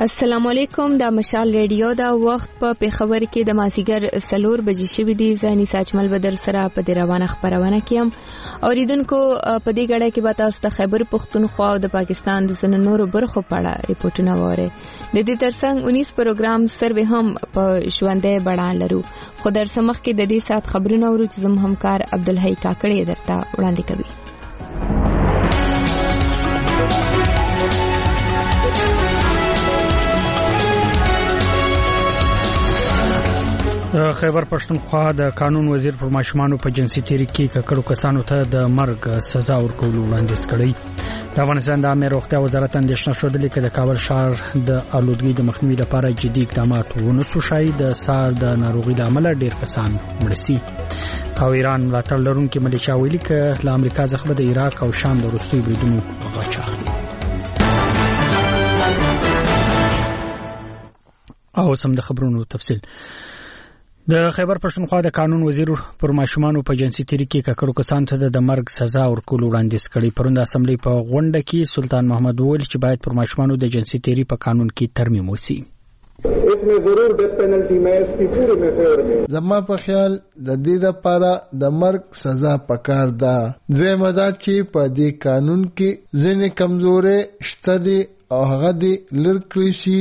السلام علیکم. د مشال ریډیو دا وخت په پیښور کې د مازیګر 4 بجې شوې دي. زاني ساجمل بدر سره په دې روانه خبرونه کیم. اوریدونکو په دې غړې کې به تاسو د خیبر پختونخوا او د پاکستان د ځینو نورو برخو په اړه ریپورتونه واره. د دې ترڅنګ 19 پروګرام سروې هم په ژوندې بڼه لرو. خو در سمخ کې د دې سات خبرونه ورو چې زم همکار عبدالحی کاکړی درته وړاندې کوي. خیبر پښتونخوا د قانون وزیر پر ماشومانو په جنسي تیری کې ککړو کسانو ته د مرګ سزا ورکول وړاندیز کړی. د افغانستان د عامه روغتیا وزارت اندېښنه شودلې چې د کابل ښار د آلودګۍ د مخنیوي لپاره جدي اقدامات ونسو شاید د سار د ناروغي لامل ډېر کسان مړ شي. او ایران ملاتړ لرونکي ملیشیا ویلي چې له امریکا څخه د عراق او شام د وروستي بریدونو غچ اخلي. او سم د خبرونو تفصیل. د خیبر پښتونخوا د قانون وزیر پر ماشومانو په جنسي تیری کې ککړو کسانو ته د مرګ سزا ورکول وړاندیز کړی. پروند اسمبلی په غونډه کې سلطان محمد وویل چې باید پر ماشومانو د جنسي تیری په قانون کې ترمیم وشي. इसमें जरूर death penalty मैं इसकी पूरे में फेवर में زما په خیال د دې لپاره د مرګ سزا پکار ده. دوی مدا چې په دې قانون کې ځینې کمزورې شته دي او هغه دې لړکړي شي.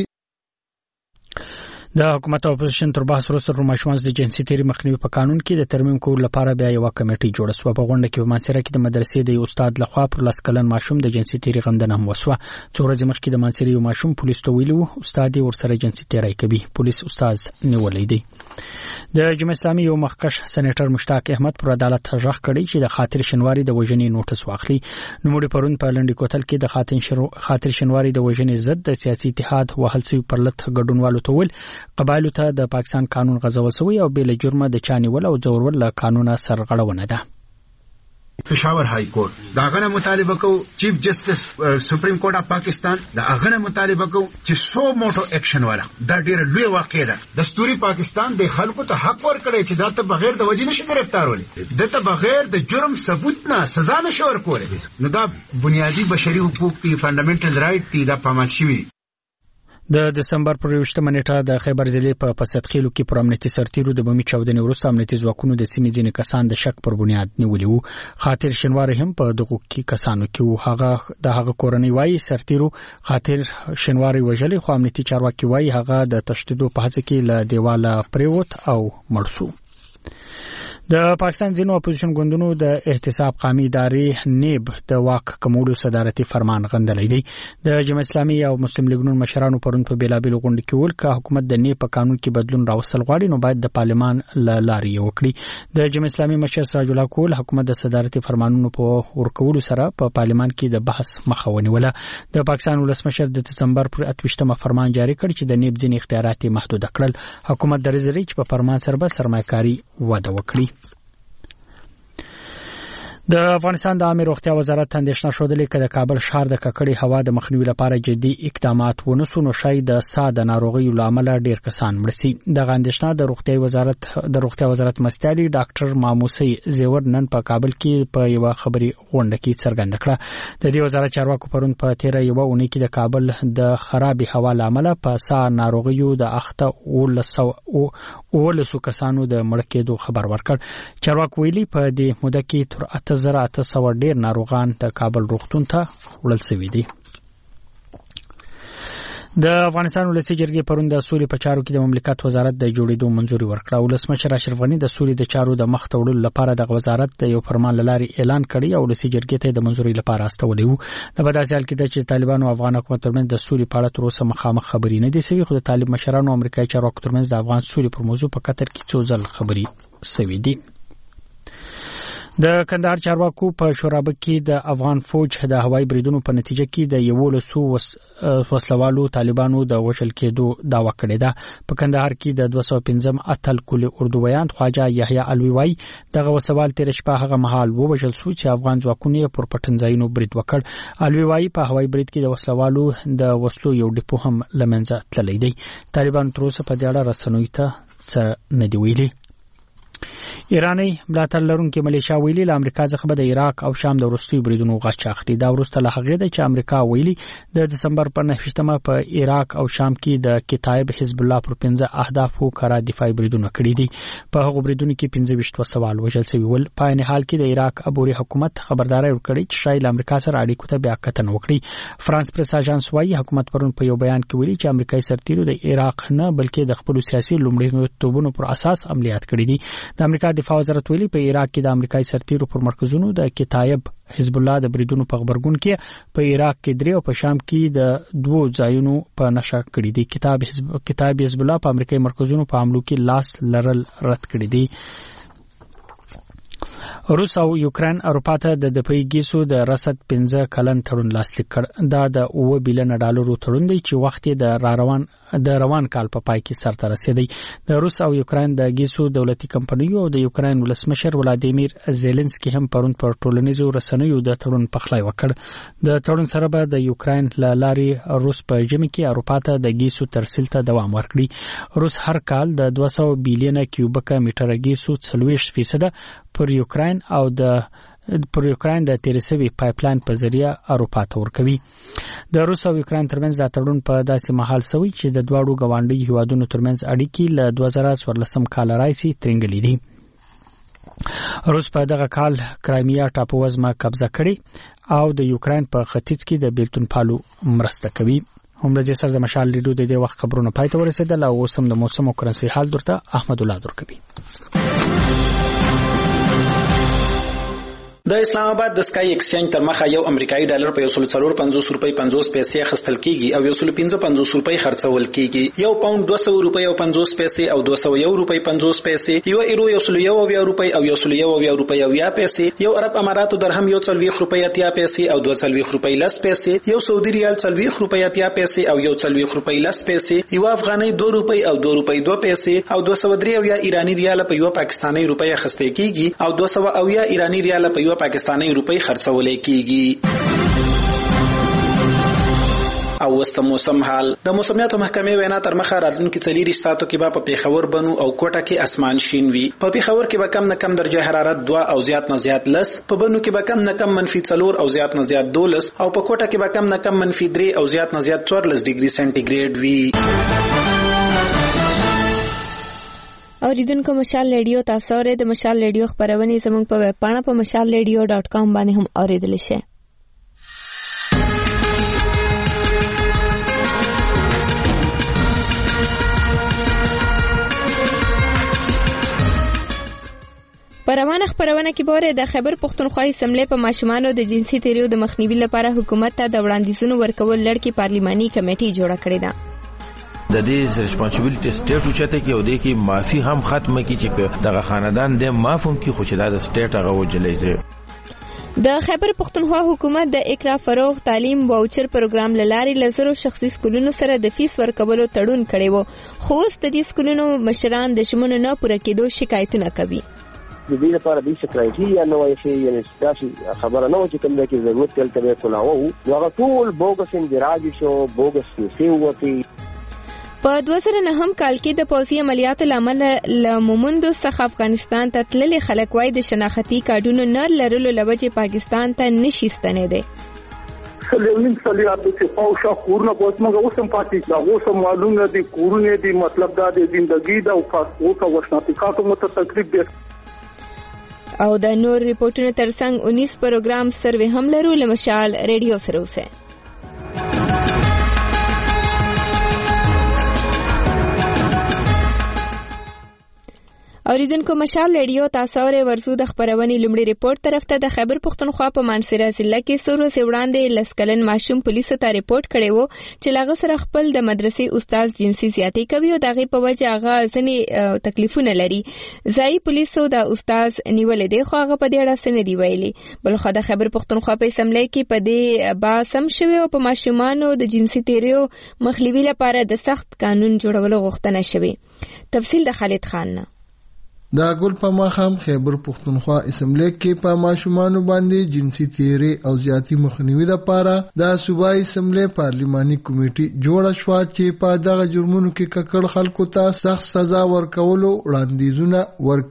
د حکومت او اپوزیشن تر بحث وروسته ماشومان د جنسي تیری مخنیوي په قانون کې د ترمیم کولو لپاره بیا یو کمیټه جوړه شوه. په غونډه کې په مانسره کې د مدرسې د استاد لخوا پر لاس کلن ماشوم د جنسي تیری غندنه هم وسوه. څو ورځې مخکې د مانسره یو ماشوم پولیس ته ویلو استاد یې ورسره جنسي تیری کوي. پولیس استاد نیولې دی. د جمهوریت اسلامي یو مخکښ سېنیټر مشتاق احمد پر عدالت غږ کړی چې د خاطر شنواری د وژنې نوټس واخلي. نوموړي پرون په لنډی کوتل کې د خاطر شنواری د وژنې ضد د سیاسي اتحاد وهل سوي پرلط ګډونوالو ته ویل قبایلو ته د پاکستان قانون غځول شوی او بل جرمه د چانیول او ځورول له قانونه سرغړونه ده. پېښور های کورټ دا غنه مطالبه کو چیف جسټس سپریم کورټ اف پاکستان دا غنه مطالبه کو چې سو موټو اکشن والا دا ډېر لوی واقع ده. دستوري پاکستان د خلکو ته حق ورکړي چې دا ته بغیر د وجې نشي گرفتارولې، د ته بغیر د جرم ثبوت نه سزا نشي ورکولې. نو دا بنیادی بشري حقوق دي، فندامنټل رائټ دي، دا پامل شوی. د دسمبر پر 28 نیټه د خیبر ضلع په پسدخیلو کې پر امنیتي سرتیرو د بمي چاودنې وروسته امنیتي ځواکونو د سیمې ځینې کسان د شک پر بنیاد نیولي وو. خاطر شنواری هم په دغه کې کسانو کې وو. هغه کورنۍ وایي سرتیرو خاطر شنواری وژلې، خو امنیتي چارواکي وایي هغه د تشدد په هڅه کې له دیواله پریوت او مړ شو. د پاکستان ځینو اپوزیشن ګوندونو د احتساب قومي ادارې نیب د واک کمولو صدارتي فرمان غندلی دی. د جمهوریت اسلامي او مسلم لیګونو مشرانو پرون په بیلابیلو غونډو کې ویل چې حکومت د نیب په قانون کې بدلون راوستل غواړي نو باید د پارلمان لارې وکړي. د جمهوریت اسلامي مشر سراج الله کول حکومت د صدارتي فرمانونو په ورکولو سره په پارلمان کې د بحث مخه ونیوله. د پاکستان ولسمشر د دسمبر پر 28 فرمان جاری کړ چې د نیب ځینې اختیارات محدود کړل. حکومت درځي چې په فرمان سره به سرمایه‌کاري وده وکړي. د افغانستان د عامه روغتیا وزارت اندېښنه شودلې چې د کابل ښار د ککړې هوا د مخنیوي لپاره جدي اقدامات ونسو نو شاید د سا د ناروغي لامل ډېر کسان مړ شي. د اندېښنه د روغتیا وزارت مستیالي ډاکټر ماموسی زیور نن په کابل کې په یو خبري غونډه کې څرګنده کړه. د دې وزارت چارواکو پرون په 13 یو اونۍ کې د کابل د خرابې هوا لامل په سا ناروغیو د اخته ولسو کسانو د مړ کېدو خبر ورکړ. چارواکو ویلي په دې موده کې تر 800 ډیر ناروغان د کابل روغتون ته وړل شوي دي. د افغانستان ولسی جرګې پرون د سولې په چارو کې د مملکت وزارت د جوړېدو منځوري ورکړه. ولسمشر اشرف غنی د سولې د چارو د مخ ته وړلو لپاره د وزارت د یو فرمان لارې اعلان کړی او ولسی جرګې ته د منځوري لپاره استولې وو. د بداسي حال کې د طالبانو او افغان حکومت ترمنځ د سولې په اړه تر اوسه مخامخ خبرې نه دي شوي، خو د طالب مشرانو او امریکایي چارواکو ترمنځ د افغان سولې پر موضوع په قطر کې څو ځل خبرې شوي دي. د کندهار چارواکو په شورابه کې د افغان فوج د هوایي بریدونو په نتیجه کې د 1100 وسلوالو طالبانو د وشل کېدو دعوا کړې ده. په کندهار کې د 215 اتل کل اردو ویان خواجه یحیی الوی وای دغه وسوال تیر شپه هغه مهال ووژل شو چې افغان ځواکونو پر پټنځایونو برید وکړ. الوی وای په هوایي برید کې د وسلوالو د وسلو یو ډیپو هم لمنځه تللی دی. طالبان تر اوسه په دې اړه رسنیو ته څه نه دی ویلي. ایرانی ملاتړ لرونکي ملیشیا ویلي له امریکا څخه د عراق او شام د وروستیو بریدونو غچ اخلي. دا وروسته له هغې ده چې امریکا ویلي د دسمبر پر 9 په عراق او شام کې د کتایب حزب الله پر 15 اهدافو کارا دفاعي بریدونه کړي دي. په هغو بریدونو کې 25 وسوال وژل شوي ول. په عین حال کې د عراق عبوري حکومت خبرداري ورکړي چې شاید امریکا سره اړیکو ته بیا کتنه وکړي. فرانس پریس اژانس وايي حکومت پرون په یو بیان کې ویلي چې امریکایي سرتیرو د عراق نه بلکې د خپل سیاسي لومړیتوبونو پر اساس عملیات کړي دي. د امریکا دفاع وزارت ویلي په عراق کې د امریکایي سرتیرو پر مرکزونو د کتایب حزب الله د بریدونو په خبرګون کې په عراق کې 3 او په شام کې د 2 ځایونو په نشه کړي دي. کتاب حزب الله په امریکایي مرکزونو په حملو کې لاس لرل رد کړي دي. روس او یوکرين اروپا ته د دفاعي ګیسو د رصد 15 کلن تړون لاسلیک کړ. دا د 9 بلین ډالرو تړون دی چې وخت د روان کال په پای کې سرته رسیدي. د روس او یوکرين د ګیسو دولتي کمپنیو او د یوکرين ولسمشر ولادیمیر زيلنسکي هم پرون پر ټولنیزو رسنیو د تړون پخلای وکړ. د تړون سره به د یوکرين لارې روس په جمی کې اروپا ته د ګیسو ترسیل ته دوام ورکړي. روس هر کال د 200 بلین کیوبیک میټر ګیسو 40% پر یوکرين او پر یوکرين د تیرسوي پایپلاین په ذریعہ اروپا ته ورکوي. د روس او یوکرين ترمنځ د تړون په داسې مهال سوي چې د دواړو ګاونډي هیوادونو ترمنځ اړیکې له 2014 کال راځي ترنګلې دي. روس په دغه کال کرایمیا ټاپو وزمه قبضه کړي او د یوکرين په ختیځ کې د بیلتون پالو مرسته کوي. هم د جسر د مشال لیدو د دې وخت خبرونه پای ته ورسېدل او اوس هم د موسم او کرنسي حال درته احمد الله درکوي. د اسلام آباد د سکای ایکسچینج تر مخه یو امریکایي ډالر په 1.450 روپۍ 50 پیسې خستل کیږي او 1.55 روپۍ خرڅول کیږي. یو پاوند 200 روپۍ او 50 پیسې او 201 روپۍ 50 پیسې، یو ایرو 1.1 روپۍ او 1.1 روپۍ او 10 پیسې، یو عرب اماراتو درهم 1.40 روپۍ 10 پیسې او 2.40 روپۍ 10 پیسې، یو سعودي ریال 40 روپۍ 10 پیسې او 1.40 روپۍ 10 پیسې، یو افغاني 2 روپۍ او 2 روپۍ 2 پیسې او 203 او یا ایرانی ریال په یو پاکستانی روپۍ خسته کیږي او 200 او یا ایرانی ریال په یو پاکستانی روپۍ خرڅولې کیږي. او وست موسم حال د موسمیاتو محکمې وینا تر مخه راتلونکي 4 ساعتو کې په پیښور بنو او کوټه کې اسمان شین وي. په پیښور کې به کم نه کم درجه حرارت 2 او زیات نه زیات 10، په بنو کې به کم نه کم -4 او زیات نه زیات 12 او په کوټه کې به کم نه کم -3 او زیات نه زیات 14 ډیګري سنټیګریډ وي. اوریدونکو مشال ریډیو تاسو ورته د مشال ریډیو خبرونه زموږ په ویب پاڼه په mashalradio.com باندې هم اوریدل شئ. پروانه خبرونه کې بوره د خیبر پختونخوا اسمبلی په ماشومانو د جنسي تیریو د مخنیوي لپاره حکومت ته د وړاندیزونو ورکول لړکی پارلیماني کمیټه جوړه کړې ده. د دې ریسپانسیبিলিټي سټیټ اوچته کې او د کې معافي هم ختمه کی چې دغه خاندان د معافوم کې خوشاله د سټیټ هغه وجلې ده. د خیبر پختونخوا حکومت د اقرا فروغ تعلیم واوچر پروګرام لاري لزرو شخصي سکولونو سره د فیس ورکولو تړون کړی وو، خو د دې سکولونو مشران د شمونو نه پوره کېدو شکایتونه کوي. د دې لپاره د شکایتي نه وایي چې یعنی ستاسو خبره نه و چې کوم د کې ضرورت تل ته کولاو هغه ټول بوګس اندراج شو، بوګس پیسې وتی. په 2009 کال کې د پوځي عملیاتو لامل لمومندو څخه افغانستان ته تللي خلک وای د شناختی کارډونو نه لرلو لوجه پاکستان ته نشي ستنېدي. سلیمین صلیات چې پاوشا کورونه پوسمغه اوسم پاتې دا اوسم معلومه دي کورونه دي مطلب دا د ژوندۍ دا او پاسپورت او شناختی مت تقریب دي. او د نور ریپورتونو ترڅنګ 19 پروګرام سروې هم لرو لمشال ریډیو سره اوسه. اوریدونکو مشال ریډیو تاسو ورې ورزو د خبرونې لومړی ریپورت طرف ته د خیبر پختونخوا په مانسره ضلع کې سورو سیوړاندې لسکلن ماشوم پولیسو ته ریپورت کړی وو چې لاغه سره خپل د مدرسې استاد جنسي زیاتی کوي او دغه په وجه هغه ځنې تکلیفونه لري. ځای پولیسو د استاد نیولې دی خو هغه په دې اړه څه نه دی ویلي. بلخو د خیبر پختونخوا په اسمبلی کې په دې با سم شوی او په ماشومانو د جنسي تیریو مخنیوي لپاره د سخت قانون جوړولو غوښتنه شوی. تفصیل د خالد خان نه. دا ګل په ماښام خیبر پښتونخوا اسمبلی کې په ماشومان باندې جنسي تیری او زیاتی مخنیوي لپاره د صوبایي اسمبلی پارلماني کمیټه جوړه شو چې په دغه جرمونو کې ککړ خلکو ته سخت سزا ورکولو وړاندیزونه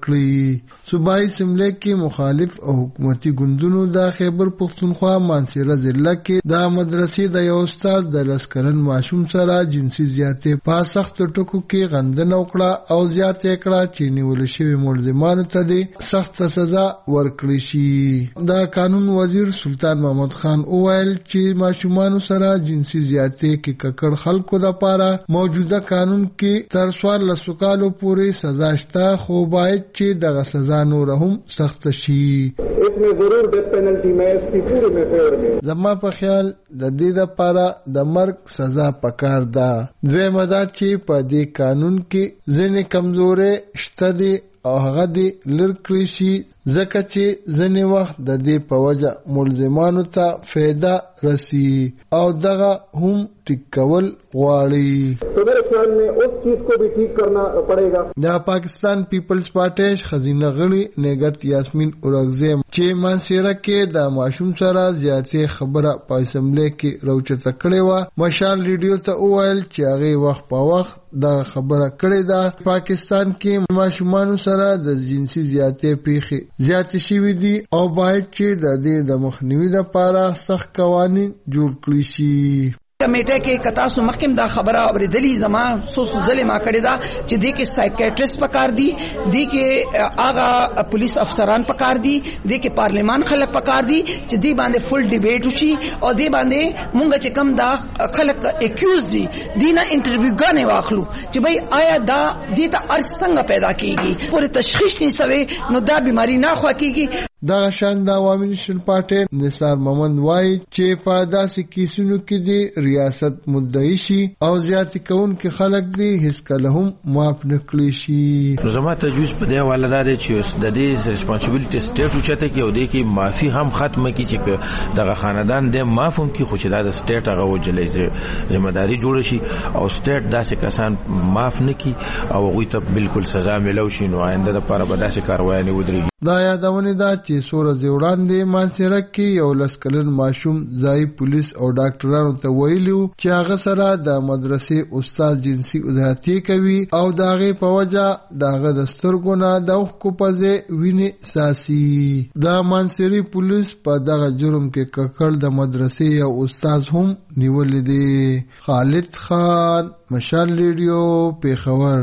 ورکړي. صوبایي اسمبلی کې مخالف او حکومتي ګوندونو د خیبر پښتونخوا مانسیره ضلع کې د مدرسې د یو استاد د لسکرن ماشوم سره جنسي زیاتی په سخت ټکو کې غندنه وکړه او زیاتې کړه چې نیول شوی ملزمانو ته د سخت سزا ورکړي شي. د قانون وزیر سلطان محمد خان وویل چې ماشومان سره جنسي زیاتی کې ککړ خلکو لپاره موجوده قانون کې تر 14 کالو پورې سزا شته خو باید چې دغه سزا نور هم سخت شي. इसमें जरूर डेथ पेनल्टी में इसकी पूरे में फेवर में زما په خیال د دې لپاره د مرګ سزا پکار ده. دویمه دا چې په دې قانون کې ځینې کمزورې شته دي او هغه دې لر کړی شي ځکه چې ځینې وخت د دې په وجه ملزمانو ته فایده رسی او دغه هم ټیک کول غواړي. तो मेरे ख्याल में उस चीज को भी ठीक करना पड़ेगा. د پاکستان پیپلز پارټي خزینه غړي نګت یاسمین اورغزی چې منصیره کې د ماشوم سره زیاتې خبره په اسمبلی کې راوچته کړې و مشال ریډیو ته وویل چې هغه وخت په وخت د خبره کړې ده پاکستان کې ماشومان سره د جنسي زیاتې پیښې زیات شوي دي او باید چې د دې د مخنیوي لپاره سخت قوانین جوړ کړي شي. کمیټه کې کتاسو مخکم دا خبره اوریدلی زما سوس ځلې ما کړی دا چې دې کې سایکیاټریست پکار دي دې کې آغا پولیس افسران پکار دي دې کې پارلیمان خلک پکار دي چې دې باندې فل ډیبیټ وشي او دې باندې مونږ چې کم دا خلک اکیوز دي دینه انټرویو غانې واخلو چې بھئی آیا دا دې ته ارث څنګه پیدا کیږي پورې تشخیص نه سوي نو دا بیماری نه خوا کیږي. دغه شان د عوامي نشن پارټي نثار محمد وایي چې په داسې کیسونو کې د ریاست مدعي شي او زیاتې کوونکي خلک دي هیڅ کله هم معاف نه کړي شي. زما تجویز په دې حواله ده چې د دې ریسپانسیبিলিټي سټیټ اوچته کې او د کې معافي هم ختمه کی چې دغه خاندان د معاف هم کی خو چې د سټیټ هغه وجلې ځمېداري جوړ شي او سټیټ داسې کسان معاف نه کی او غوي ته بالکل سزا ملو شي نو آینده لپاره به داسې کاروایی نه ودرېږي. دا یادونه ده چې سوره وړاندې مانسیره کې یو لسکلن ماشوم ځای پولیس او ډاکټرانو ته ویلو چې هغه سره د مدرسې استاد جنسي زیاتی کوي او د هغې په وجه د هغه د سترګو نه د اوښکو په ځای وینې څاڅي. د مانسیري پولیس په دغه جرم کې ککړ د مدرسې یو استاد هم نیولې دی. خالد خان مشال ریډیو پیښور.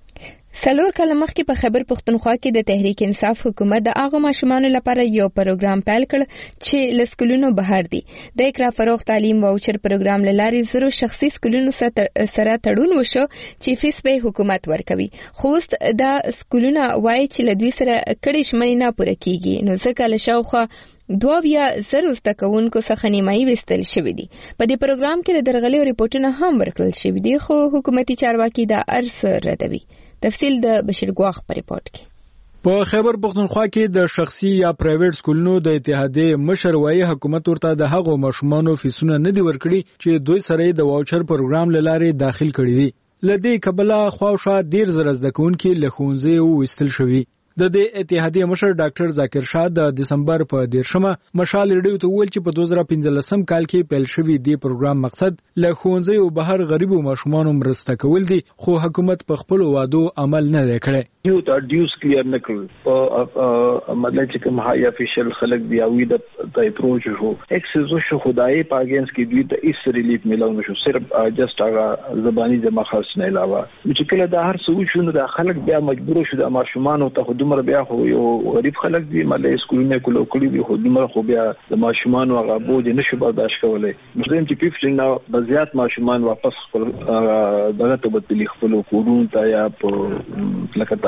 سلور کله مخکې په خیبر پښتونخوا کې د تحریک انصاف حکومت د هغو ماشومانو لپاره یو پروګرام پیل کړ چې له سکولونو بهر دي. د اقرا فروغ تعلیم واوچر پروګرام له لارې زرو شخصي سکولونو سره تړون وشو چې فیس به حکومت ورکوي خو اوس دا سکولونه وایي چې له دوی سره کړي ژمنې نه پوره کیږي نو ځکه له شاوخوا 2,000 زده کوونکو څخه نیمایي وستل شوي دي. په دې پروګرام کې د درغلي ریپورتونه هم ورکړل شوي دي خو حکومتي چارواکي دا ارث ردوي. تفصیل د بشیر ګواخ په ریپورت کې. په خیبر پښتونخوا کې د شخصي یا پرایویټ سکولونو د اتحادیې مشر وایي حکومت ورته د هغو ماشومانو فیسونه نه دي ورکړي چې دوی سره د واوچر پروګرام لاره داخل کړي دي. لدې کبله خواوشا ډیر زر زده کوونکي له ښوونځي وستل شوي. د دې اتحادیې مشر ډاکټر ذاکر شاه د دسمبر په 13مه مشال ریډیو ته ویل چې په 2015 کال کې پیل شوی دی پروګرام مقصد له ښوونځي او بهر غریبو ماشومانو مرسته کول دي خو حکومت په خپل وعدو عمل نه کړی. یو ته ډیوس کلیر نه کړل مطلب چې کوم هاي افیشل خلک دی او د اپروچ شو اکسس شو خدای پاګینس کې دوی ته اس ریلیف ملو نشو صرف جست هغه زبانی جمع خاص نه علاوه چې کله دا هر څه شو د خلک بیا مجبور شو د ماشومان ته خدمت بیا خو یو غریب خلک دی مله سکولونه کولو کړی دی خدمت خو بیا د ماشومان هغه بوج نشو برداشت کولای مزم چې پیفټ نه بزیات ماشومان واپس خپل دغه ته بدلی خپل کورون ته یا په لکه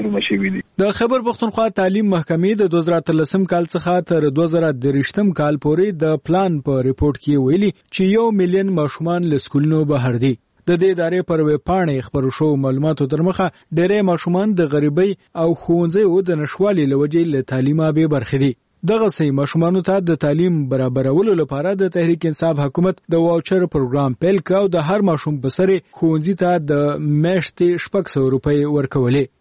د خیبر پښتونخوا تعلیم محکمې د 2013 کال څخه تر 2023 کال پورې د پلان په ریپورت کې ویلي چې 1 میلیون ماشومان له سکولونو بهر دي. د دې ادارې پر ویب پاڼې خبرو شو معلوماتو تر مخه ډېری ماشومان د غریبۍ او ښوونځیو د نشوالي له وجې له تعلیمه بې برخې دي. دغه سي ماشومانو ته د تعلیم برابرولو لپاره د تحریک انصاف حکومت د واوچر پروګرام پیل کاو د هر ماشوم په سره ښوونځي ته د میاشتې 600 روپۍ ورکولې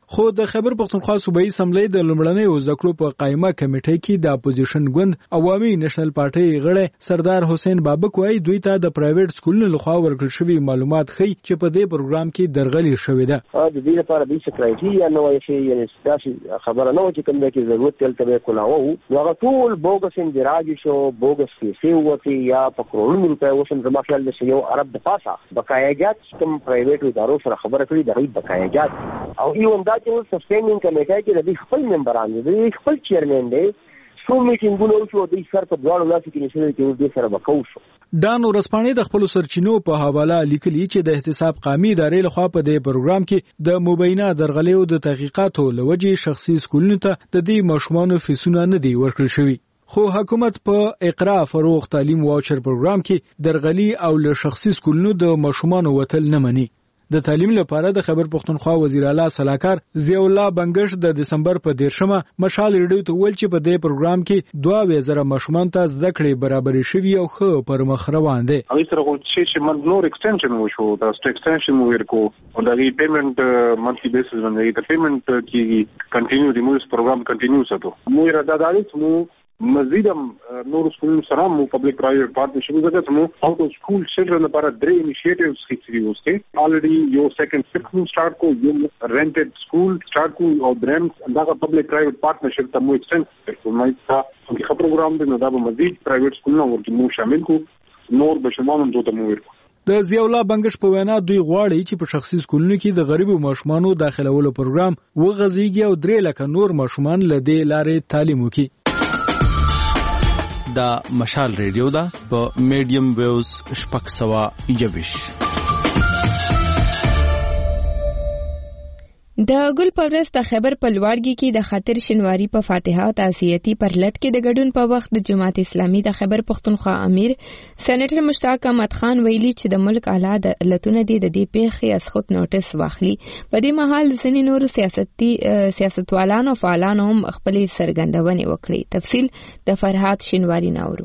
خو د خیبر پختونخوا صوبایي اسمبلی د لومړنۍ زکړو په قائمه کمیټې کې د اپوزیشن ګوند عوامي نېشنل پارټي غړی سردار حسین بابک وایي دوی ته د پرایویټ سکولونو لخوا ورکړل شوی معلومات ښيي چې په دې پروګرام کې درغلي شوې ده. د دې لپاره د سکرایټریا نو شي یعنی ستاسو خبره نه و چې کوم کې ضرورت تل ته کولاو هغه ټول بوګس اندراج شو بوګس پیسې وته یا په کروڑونو روپے وسم زما خیال د یو عرب د پاسه بقایاجات کوم پرایویټ ادارو سره خبره کړې د بقایاجات او ایون دا چې سسټینینګ کمیټه کې د خپل ممبران دي خپل چیرمن دی څو میټینګونه شو د سر په دواړو لاسو کې نشي چې د سره وکاو شو. ډان ورسپانې د خپل سرچینو په حواله لیکلي چې د احتساب قومي ادارې لخوا په دې پروګرام کې د مبینه درغلیو د تحقیقاتو لوجې شخصي سکولونو ته د دې مشمانو فیسونه نه دی ورکړل شوی. خو حکومت په اقرا فروغ تعلیم واوچر پروګرام کې درغلي او له شخصي سکولونو د مشمانو وتل نه مني. د تعلیم لپاره د خیبر پختونخوا وزیر اعلی صلاحکار ضیاء الله بنگش د دسمبر په 13مه مشال ریډیو ته ویل چې په دې پروګرام کې 2000 مشمون ته زده کړې برابرې شوي او ښه پر مخ روان دي. هغه سره چې من نور ایکسټنشن وشو دا ایکسټنشن ورکو او دا پیمنٹ منثلی بیسس باندې د پیمنٹ کې کنټینیو دی موږ پروګرام کنټینیو ساتو مو اراده دا چې مزیدم نور سکول سره مو پبلک پرایویټ پارټنرشپ وکړو مو اوټ اف سکول چلډرن لپاره درې انیشیټیوز هیڅ وسته الریډي یو سیکنډ سکول سٹارټ کو یو رینټډ سکول سٹارټ کو او درم دا پبلک پرایویټ پارټنرشپ ته مو ایکسټند کړو مې تا هغه پروګرام د نو دا مزید پرایویټ سکولونو ورته مو شامل کو نور بشمانو ته مو ورکو. د ضیاء الله بنگش په وینا دوی غواړي چې په شخصي سکولونو کې د غریبو ماشومانو داخلولو پروګرام وغځيږي او 3 لک نور ماشومان لدې لارې تعلیم وکړي. دا مشال ریډیو دا په میډیم ویوز شپږ سوه یویش. د ګل پورس د خیبر په لوړګي کې د خاطر شینواری په فاتحه او تعزیتی پرلط کې د ګډون په وخت د جماعت اسلامي د خیبر پختونخوا امیر سېنیټر مشتاق احمد خان ویلي چې د ملک اعلی عدالتونه د دې پیښې اسخط نوټس واخلي. په دې مهال ځینې نور سیاستوالانو او فعالانو هم خپل سرګندونې وکړي. تفصیل د فرحات شینواری ناورو.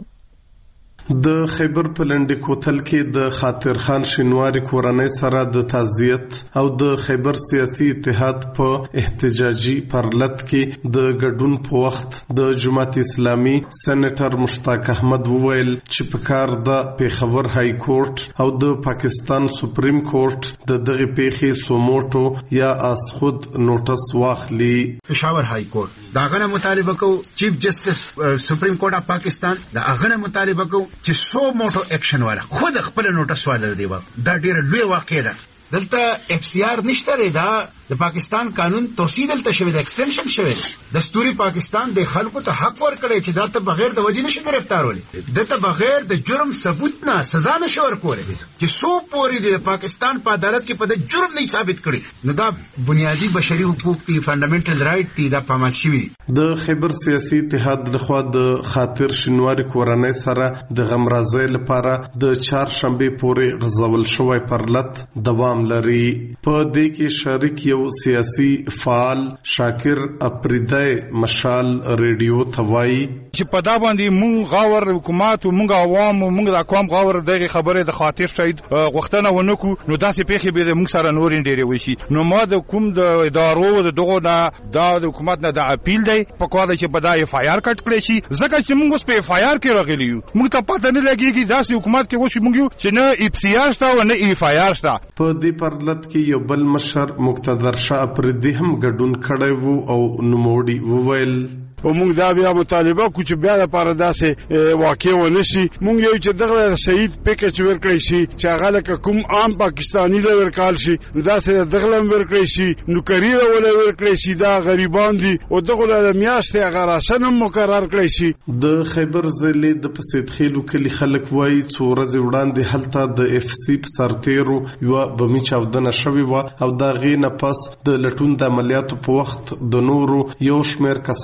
د خیبر په لنډ کوتل کې د خاطر خان شینواری کورنۍ سره د تعزیت او د خیبر سیاسي اتحاد په احتجاجي پرلط کې د ګډون په وخت د جماعت اسلامي سېنیټر مشتاق احمد وویل چې په کار د پیښور های کورټ او د پاکستان سپریم کورټ د دغه پیښې سوموټو یا اسخود نوټس واخلي. پېښور های کورټ دا غنه مطالبه کو چیف جسټس سپریم کورټ اف پاکستان دا غنه مطالبه کو چې سو موټو اکشن والا خود خپل نوټس والا دی دا ډیره لوی واقعه ده. دلته اف سی آر نشته دا د پاکستان قانون توسیع دلته شوی د ایکسټنشن شوی دستوري پاکستان د خلکو ته حق ورکړي چې دا ته بغیر د وجې نشي گرفتارولې دته بغیر د جرم ثبوت نه سزا نشي ورکولې چې سو پوری د پاکستان په عدالت کې په د جرم نه ثابت کړي نو دا بنیادی بشري حقوق دي فندامنټل رائټ دي دا پامل شوی. د خیبر سیاسي اتحاد لخوا د خاطر شینواری کورنۍ سره د غمرازۍ لپاره د چهارشنبه پورې غځول شوی پرلط دوام لري. په دې کې شریک یو سیاسي فعال شاکر اپریدای مشال ریډیو توای چې په دا باندې مونږ غاور حکومت او مونږ عوام او مونږ د اقوام غاور دغه خبره د خاطر شهید غوښتنه ونکو نو داسې پیښې به مونږ سره نور ډېرې وشي. نو ما د کوم د ادارو د دغه د حکومت نه د اپیل دی په کومه چې په دا اف آی آر کټ کړی شي ځکه چې مونږ اوس په اف آی آر کې راغلی یو مونږ ته پته نه لګیږي داسې حکومت کې وشي مونږ چې نه اف سی آر شته او نه اف آی آر شته. په دې پرلط کې یو بل مشر مقتدر شاه پردي هم ګډون کړی وو او نوموړي وویل او موږ دا بیا مطالبه کو چې بیا لپاره داسې واقع ونه شي. موږ یو چې دغه شهید پیکج ورکړی شي چې هغه لکه کوم عام پاکستانی له ورکال شي نو داسې دغه ورکړی شي نو کریره ولا ورکړی شي دا غریبان دي او دغه له میاشتې هغه راشن مقرر کړی شي. د خیبر ضلع د پسید خېلو کلی خلک وایي څو ورځې وړاندې هلته د اف سی په سرتیرو یو بمی چاودنه شوې وه او دا غي نه پس د لټون د عملیاتو په وخت د نورو یو شمېر کسانو په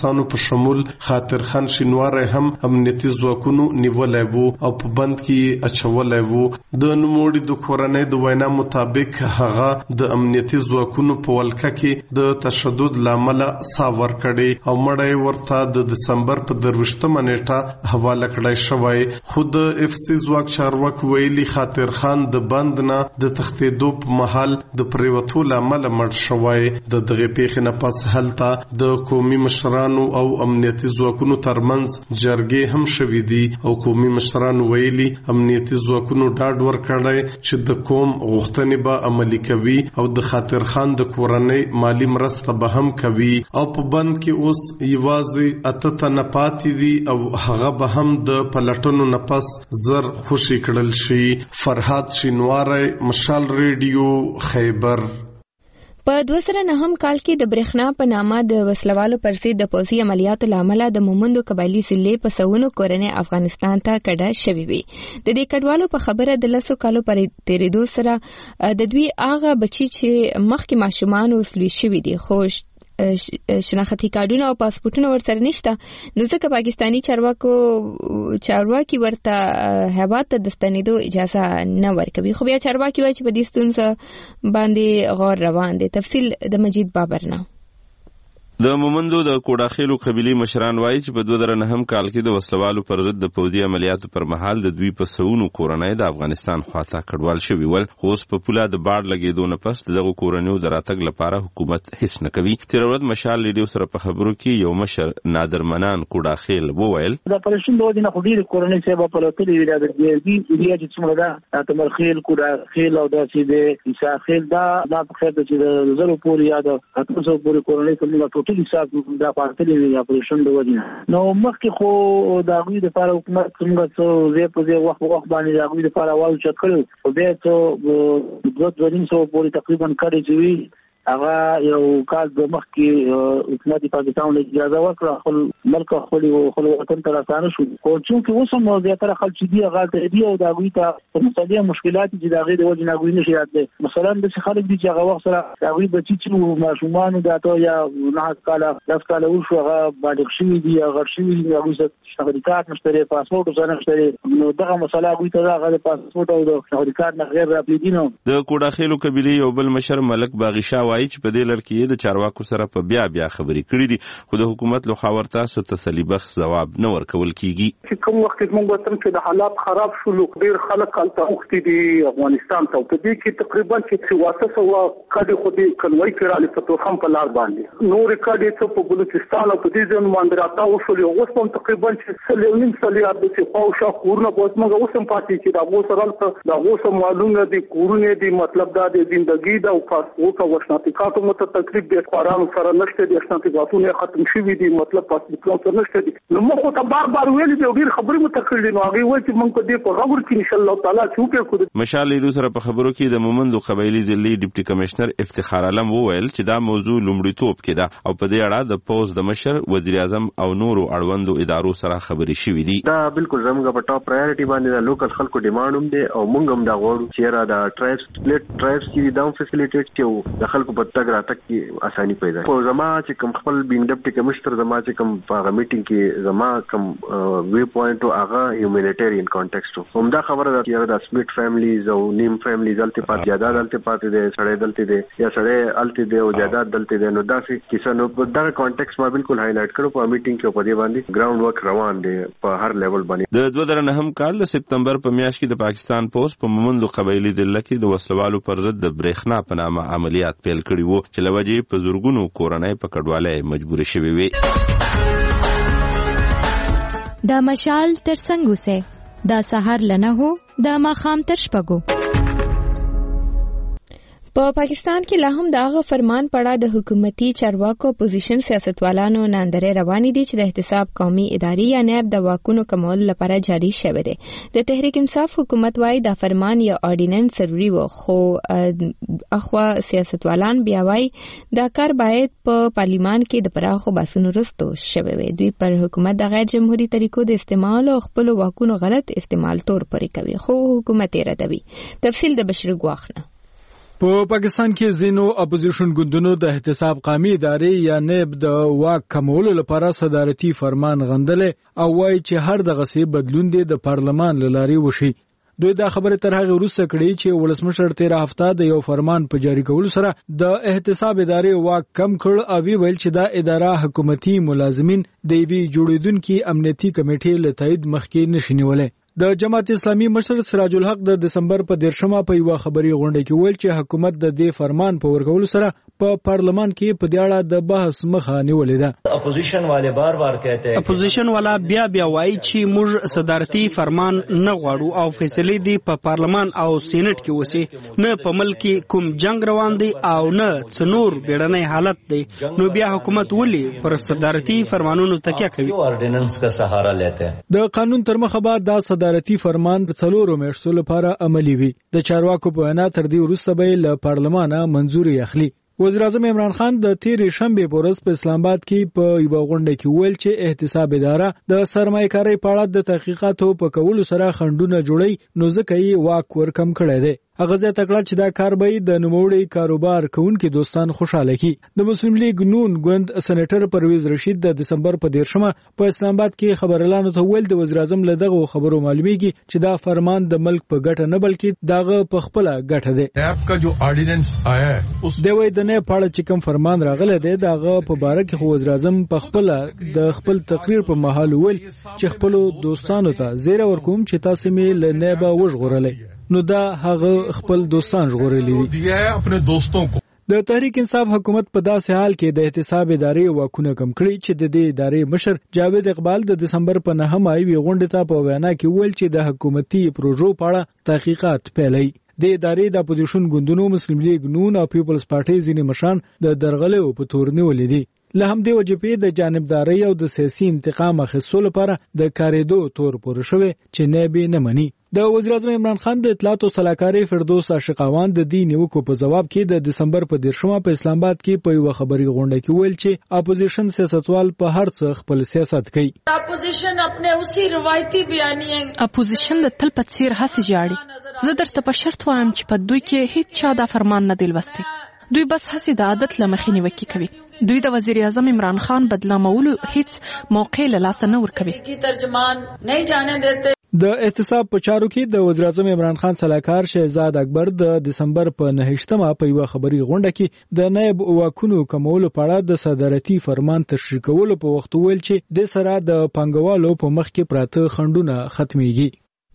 شمول خاطر خان شینواری هم امنیتي ځواکونو نیولای وو او په بند کې اچولای وو. د نوموړي د کورنۍ د وینا مطابق هغه د امنیتي ځواکونو په ولکه کې د تشدد لامل ساور کړي او مړی ورته د دسمبر په 23 نیټه حواله کړای شوی. خود اف سی ځواک چارواکي ویلي خاطر خان د بند نه د تختیدو په محل د پریوتو لامل مړ شوی. د دغه پیښې نه پس هلته د قومي مشرانو او امنیتي ځواکونو ترمنځ جرګې هم شوې دي او قومي مشرانو ویلي امنیتي ځواکونو ډاډ ورکړی چې د قوم غوښتنې به عملي کوي او د خاطر خان د کورنۍ مالی مرسته به هم کوي. او په بند کې اوس یوازې 8 تنه پاتې دي او هغه به هم د پلټنو نه پس زر خوشي کړل شي. فرهاد شینواری، مشال ریډیو، خیبر. په 2009 کال کې د برېښنا په نامه د وسلوالو پر ضد د پوځي عملیاتو لامل د مومندو قبایلی ضلع په سونو کورنۍ افغانستان ته کډه شوې وي. د دې کډوالو په خبره د 10 کالو پر تیریدو سره د دوی هغه بچي چې مخکې ماشومان وسلوي شوي دي خو شناختی کارتونه او پاسپورتونه ورسره نشته، نو ځکه پاکستانی چارواکي ورته هیواد ته د ستنېدو اجازه نه ورکوي. خو بیا چارواکي وایي چې په دې ستونزه باندې غور روان دي. تفصیل د مجید بابرنا. د مومندو د کوډاخیلو قبیلې مشران وایي چې په 2009 کال کې د وسلوالو پر ضد د پوځي عملیاتو پر مهال د دوی په سونو کورنۍ د افغانستان خواته کډوال شوي ول، خو اوس په پوله د باډ لګېدو نه پس دغه کورنیو د راتګ لپاره حکومت هیڅ نه کوي. تېره ورځ مشال ریډیو سره په خبرو کې یو مشر نادر منان کوډاخیل وویل د پرشن د وجې نه خو ډېرې کورنۍ صاحب په لوتلې وي د ایریا چې څومره ده تمرخیل کوډاخیل او داسې د عیساخیل دا په خیر د چې د زرو پورې یا د 800 پورې کورنۍ کومه ټوټل حساب دا پارتلې وي د پرشن د وجې نو مخکې خو د غوی د لپاره حکومت څنګه څو زه په دې وخت باندې د غوی د لپاره واو چت کړو او به څو 200 پورې تقریبا کړی چې هغه یو کال د مخکې حکومت پاکستان له اجازه ورکړه خپل ملک خپل وطن ته راځنه شو. خو چې اوس هم زیاتره خلک چې دی هغه ته دی او دا غوي ته مختلفه مشکلات چې دا غي د وجه نه غوي نشي راتله. مثلا د خلک دي چې هغه وخت سره دا غوي بچی چې ماشومان دا ته یا نه کاله 10 کاله وشو هغه بالغ شوی دی هغه شوی دی هغه شهادت مشتري پاسپورت سره مشتري نو دغه مسله غوي ته هغه پاسپورت او د شهادت نه غیر راپلیدینو. د کوډاخیلو قبیلې یو بل مشر ملک باغیشا وایي چې په دې لړ کې د چارواکو سره په بیا خبرې کړې دي خو د حکومت له خوا ورته څه تسلي بخش ځواب نه ورکول کیږي. چې کوم وخت موږ وطن کې د حالات خراب شول ډېر خلک هلته اوختي دي افغانستان ته په دې کې تقریبا چې 300 کډې خو دې کنوي کړالي په توخم په لار باندې نور کډې څه په بلوچستان او په دې ځای باندې راځو شول او اوس هم تقریبا چې سلیم سلیات د څه پاوښه کورونه اوس موږ اوس هم پاتې چې دا اوس سره دا اوس معلومه دي کورونه دي مطلب دا د ژوندۍ دا او پاسپورت او شناختی مت تقریب د قرآن سره نشته دي شناختی ختم شوی دي مطلب پاسپورت سره نشته دي. نو موږ ته بار ویل دي ډیر خبرې متکړې نو هغه وایي چې موږ په دې په غوړ کې ان شاء الله تعالی چوکې کو. مشال ریډیو سره په خبرو کې د مومندو قبایلی ضلع ډیپټي کمشنر افتخار عالم وویل چې دا موضوع لومړیتوب کې ده او په دې اړه د پوز د مشر وزیر اعظم او نورو اړوندو ادارو سره خبرې شوې دي. دا بالکل زموږ په ټاپ پرایورټي باندې د لوکل خلکو ډیماند هم دي او موږ هم دا غواړو چې را د ټرایبس کې دا فیسیلیټیټ کیو د خلکو په تګ راتګ کې اساني پیدا شي. زما چې کوم خپل بینګ ډیپټي کمشنر زما چې کوم په میټینګ کې زما کوم وی پوینټ او هغه هیومانیټریان کانټیکسټ هم دا خبره ده چې د سپلیټ فیملیز او نیم فیملیز دلته پات جاداد دلته پات دي سړی دلته دي یا سړی الته دي او جاداد دلته دي نو دا څه کیسه نو په دا کانټیکسټ ما بالکل هایلایټ کړو په میټینګ کې په دې باندې ګراوند ورک روان دي په هر لیول باندې. د 2009 کال د سپتمبر په میاشت کې د پاکستان پوز په مومندو قبایلی ضلع کې د وسلوالو پر ضد د برېښنا په نامه عملیات پیل کړي وو چې لوجې په زورګونو کورنۍ په کډوالۍ مجبور شوي وي. دا مشال تر څنګ اوسه دا سحر لنه هو دا ماخام تر شپږو. په پاکستان کې لا هم د هغه فرمان پړه د حکومتي چارواکو اپوزیشن سیاستوالانو ناندرې روانې دي چې د احتساب قومي ادارې یا نیب د واکونو کمول لپاره جاری شوی دی. د تحریک انصاف حکومت وايي دا فرمان یا اورډیننس ضروري و خو اخوا سیاستوالان بیا وايي دا کار باید په پارلیمان کې د پراخو بحثونو وروسته شوی وي. دوی پر حکومت د غیر جمهوریت طریقو د استعمال او خپل واکونو غلط استعمال تور پرې کوي خو حکومت یې ردوي. تفصیل د بشیر ګواخنه. په پاکستان کې زینو اپوزیشن ګوندونو د احتساب قومي ادارې یا نیب د واک کمولو لپاره صدارتي فرمان غندلې او وایي چې هر دغه څه بدلون دی د پارلمان له لارې وشي. دوی دا خبره تر هغه وروسته کړې چې ولسمشر 13 هفته د یو فرمان په جاری کولو سره د احتساب ادارې واک کم کړ او ویل چې دا اداره حکومتي ملازمین د وی جوړیدونکو امنیتي کمیټې له تایید مخکې نشي نیولای. د جماعت اسلامي مشر سراج الحق د دسمبر په 13 په یو خبري غونډه کې ویل چې حکومت د دې فرمان په ورکولو سره په پارلمان کې په دې اړه د بحث مخه نیولې ده. اپوزیشن والے بار کہتے ہیں اپوزیشن والا بیا وایي چې موږ صدارتي فرمان نه غواړو او فیصله دی په پارلمان او سېنات کې وسی، نه په ملک کوم جنگ روان دی او نه څنور بیړنۍ حالت دی، نو بیا حکومت ولي پر صدارتي فرمانونو تکیه کوي؟ آرډیننس کا سہارا لیتے ہیں. د قانون تر مخه بعد دا صدارتي فرمان څلورو میاشتو لپاره عملی وي. د چارواکو په وینا تر دې وروسته به له پارلمانه منظوري اخلي. وزیر اعظم عمران خان د تیرې شنبه په ورځ په اسلام آباد کې په یو غونډه کې ویل چې احتساب اداره د سرمایه‌کارۍ په اړه د تحقیقاتو په کولو سره خنډونه جوړي، نو ځکه یې واک ورکم کړی دی. هغه زیاته کړه چې دا کار به د نوموړي کاروبار کوونکو دوستان خوشاله کړي. د مسلم لیگ نون ګوند سېنیټر پرویز رشید د دسمبر په 13 په اسلام آباد کې خبرلانو ته ویل د وزیر اعظم له دغه خبرو معلومیږي چې دا فرمان د ملک په ګټه نه بلکې دغه په خپل ګټه دی. ایپ کا جو آرډیننس آیا ہے اوس د وې د نه پاړه چې کوم فرمان راغله دی دغه په باره کې وزیر اعظم په خپل د خپل تقریر په محل ویل چې خپل دوستانو ته زیره ورکوم چې تاسو مې له نه به وژغورلې، نو دا هغه خپل دوستان ژغورلې دي. د تحریک انصاف حکومت په داسې حال کې د احتساب ادارې واکونه کم کړی چې د دې ادارې مشر جاوید اقبال د دسمبر په 9 وی غونډه ته په وینا کې ویل چې د حکومتي پروژو په اړه تحقیقات پیلوي. د ادارې د اپوزیشن ګوندونو مسلم لیگ نون او پیپلز پارټي ځینې مشران د درغلې په تور نیولې دي. له همدې وجې د جانبداري او د سیاسي انتقام اخیستلو لپاره د کاریدو تور پورې شوی چې نه به نه مني. د وزیر اعظم عمران خان د اطلاعات او سلاکاري فردوس عاشقاوان د دې نیوکو په جواب کې د دسمبر په 13 په اسلام آباد کې په یو خبري غونډه کې ویل چې اپوزیشن سیاستوال په هر څه خپل سیاست کوي. اپوزیشن خپل اسی روایتي بیانیه اپوزیشن د تل په څیر هڅه جاړي. زه درته په شرط وایم چې په دوی کې هیڅ چا دا فرمان نه دی لوستی. دوی بس هڅه د عادت لمخې نیوکه کوي. دوی د وزیر اعظم عمران خان بدلامولو هیڅ موقع له لاس نه ورکوي. ترجمان نه جانے دیتے. د احتساب په چارو کې د وزیر اعظم عمران خان صلاحکار شهزاد اکبر د دسمبر په 9 په یو خبري غونډه کې د نائب واکونو کمولو په اړه د صدارتي فرمان تشریح کولو په وخت ویل چې د سره د پنګوالو په مخ کې پراته خنډونه ختميږي.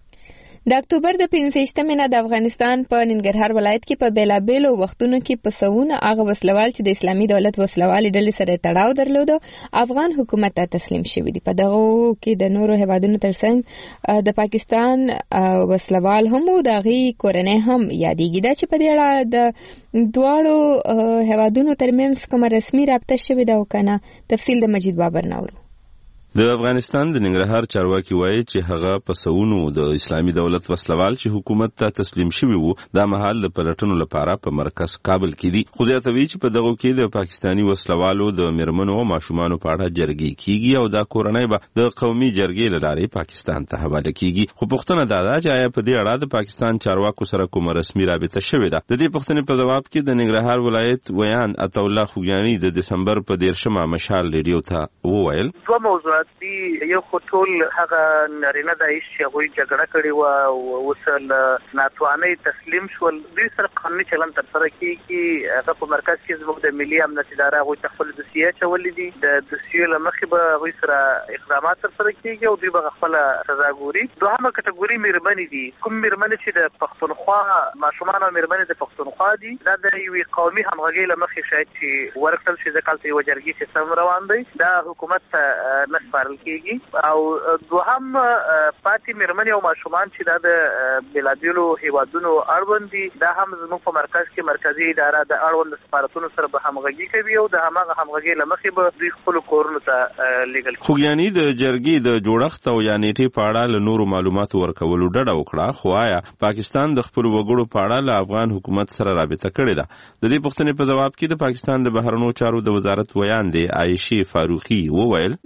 د اکتوبر د 15 نه د افغانستان په ننګرهار ولایت کې په بیلابېلو وختونو کې په سوونه هغه وسلوال چې د اسلامي دولت وسلوالي ډلې سره تړاو درلود افغان حکومت ته تسلیم شوی دي. په دغه کې د نورو هیوادونو ترڅنګ د پاکستان وسلوال هم او د غي کورنۍ هم یادېږي. دا چې په دې اړه د دواړو هیوادونو ترمنځ کوم رسمي رابطه شوې ده او کنه، تفصیل د مجید بابر نورو. د افغانستان د ننګرهار چارواکي وایي چې هغه په سوونو د اسلامي دولت وسلوال چې حکومت ته تسلیم شوی وو د مهال د پلټنو لپاره په مرکز کابل کې دي. خو زیاتوي چې په دغه کې د پاکستاني وسلوالو د میرمنو او ماشومانو په اړه جرګې کیږي او دا کورنۍ به د قومي جرګې له لارې پاکستان ته حواله کیږي. خو پوښتنه دا ده چې آیا په دې اړه د پاکستان چارواکو سره کومه رسمي رابطه شوې ده؟ د دې پوښتنې په جواب کې د ننګرهار ولایت ویان عطا الله خوګیانی د دسمبر په 13 مشال ریډیو ته وویل دوه موضوعات دي. یو خطول هغه نارینه دایش چې غوي جګړه کړې و او وسل ناتواني تسلیم شول. دوی سره قانوني چلن تر سره کیږي. هغه په مرکز کې زموږ د ملي امنیت اداره غوي خپل دوسیه چولې دي. د دوسیې لمخې به غوي سره اقدامات تر سره کیږي او دوی به خپل سزا ګوري. دوهمه کټګوري میرمنې دي. کوم میرمنې چې د پښتونخوا ماشومان او میرمنې د پښتونخوا دي دا د یو قومي همغږي لمخې شاید چې ورکل شي ځکه چې یو جرګې سیستم روان دی دا حکومت نه سپارل کیږي. او دوهم پاتې میرمنې او ماشومان چې دا د بلادیلو هیوادونو اړوند دي دا هم زموږ په مرکز کې مرکزی اداره د اړوند سفارتونو سره به همغږي کوي او د همغه همغږي لمخې به دوی خپل کورونو ته لیږل. خوګیانی د جرګې د جوړښت او یا نیټې په اړه له نورو معلوماتو ورکولو ډډه وکړه. خو آیا پاکستان د خپل وګړو په اړه له افغان حکومت سره رابطه کړې ده؟ د دې پوښتنې په جواب کې د پاکستان د بهرنیو چارو د وزارت ویان دی عائشې فاروقي وویل मैं इसके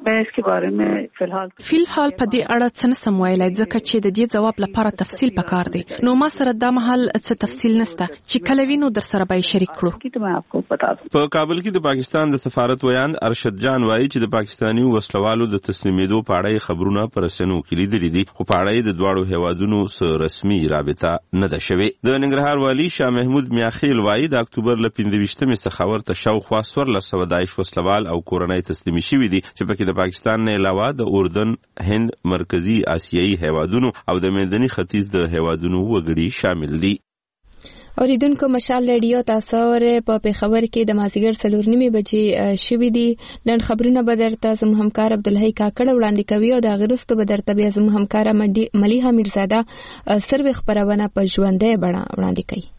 بارے میں فی الحال په دې اړه څه نسم ویلای ځکه چې د دې جواب لپاره تفصیل پکار دی. نو ما سره د مهال څه تفصیل نشته چې کله وینو در سره به شریک کړو. په کابل کې د پاکستان د سفارت ویاند ارشد جان وایي چې د پاکستاني وسلوالو د تسلیمېدو په اړه خبرونه پر رسنیو کې لیدلي دي، خو په اړه د دواړو هیوادونو سره رسمي رابطه نه ده شوې. د ننګرهار والي شاه محمود میاخیل وایي د اکتوبر له 15 څخه ورته شاوخوا 1400 داعش وسلوال او کورنۍ تسلیمي شوي دي چې پکې د پاکستان نه علاوه د اردن، هند، مرکزی آسیایي هیوادونو او د میداني ختیځ د هیوادونو وګړي شامل دي. اوریدونکو مشال رادیو تاسو په پیښور کې د مازیګر 4:30 بجې شوې دي. نن خبرونه به درته زموږ همکار عبدالحی کاکړ وړاندې کوي او د غرستو به درته بیا زموږ همکار ملیحه میرزاده سروي خبرونه په ژوندۍ بڼه وړاندې کوي.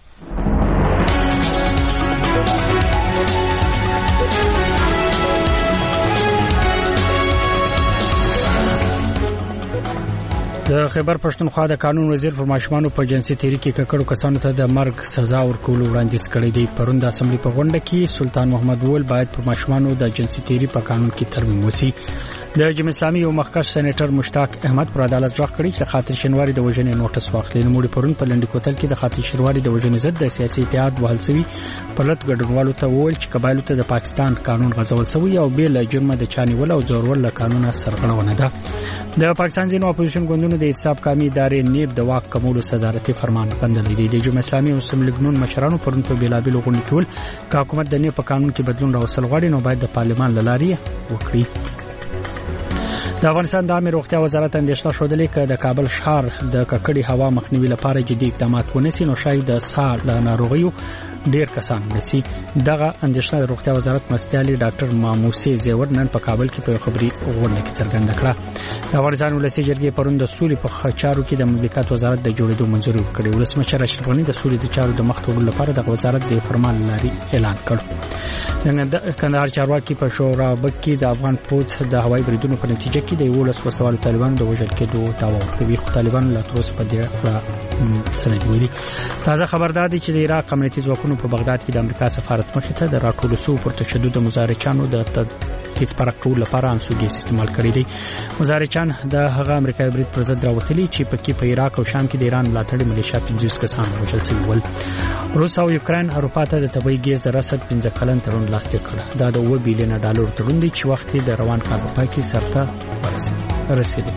د خیبر پښتونخوا د قانون وزیر پر ماشومانو په جنسي تیری کې ککړو کسانو ته د مرګ سزا ورکول وړاندیز کړی دی. پرون د اسمبلی په غونډه کې سلطان محمد ول باید پر ماشومانو د جنسي تیری په قانون کې ترمیم وشي. د جمهوریت اسلامي یو مخکښ سېنیټر مشتاق احمد پر عدالت ځواک کړی چې خاطر شینواری د وژنې نوټس واخلي. نوموړي پرون په لنډی کوتل کې د خاطر شینواری د وژنې ضد د سیاسي اتحاد وهل شوی پرلط ګډونوالو ته وویل چې قبایلو ته د پاکستان قانون غځول شوی او بیل جرمه د چانیول او زورول له قانونه سرغړونه ده. د پاکستان ځینو اپوزیشن ګوندونو د احتساب قومي ادارې نیب د واک کمولو صدارتي فرمان غندلی دی. د جمهوریت اسلامي او مسلم لیګ نون مشرانو پرون په بیلابیلو غونډو کې ول چې حکومت د نیب په قانون کې بدلون راوستل غواړي نو باید د پارلمان له لارې وکړي. د افغانستان د عامه روغتیا وزارت اندېښنه شودلې چې د کابل ښار د ککړې هوا مخنیوي لپاره جدي اقدامات ونیسي نو شاید د سار له ناروغیو ډیر کسان نسی. دغه اندېښنه د روغتیا وزارت مسئولي ډاکټر ماموسي زیور نن په کابل کې په خبري غونډه کې څرګنده کړه. د افغانستان ولسی جرګې پرون د سولې په خچارو کې د مملکت وزارت د جوړېدو منځوري وکړه. ولسمشر اشرف غني د سولې د چارو د مخ ته وړلو لپاره د وزارت د فرمان لاري اعلان کړ. د کندهار چارواکي په شورابک کې د افغان پوځ د هوایي بریدونو په نتیجه کې د 11 وسوالو طالبانو د وژل کېدو دعوا ورکوي، خو طالبانو لا تر اوسه په دې اړه څه نه ویلي. تازه خبر ده چې د عراق امنیتي ځواکونو په بغداد کې د امریکا سفارت مخې ته د راټولو شوو پر تشدد مظاهرچیانو د تدقیق پرکول لپاره انسوګي استعمال کړی دی. مظاهرچیان د هغه امریکایي برید پر ضد راوتلي چې پکې په عراق او شام کې د ایران ملاتړي ملیشیا 50 کسان وژل شوي ول. روس او یوکرين اروپا ته د طبي ګیس د رسد 15 کلن تړون لاسلیک کړ. دا د 2 بلین ډالر تړون دی چې وخت د روان کال په پای کې سرته رسیدلی.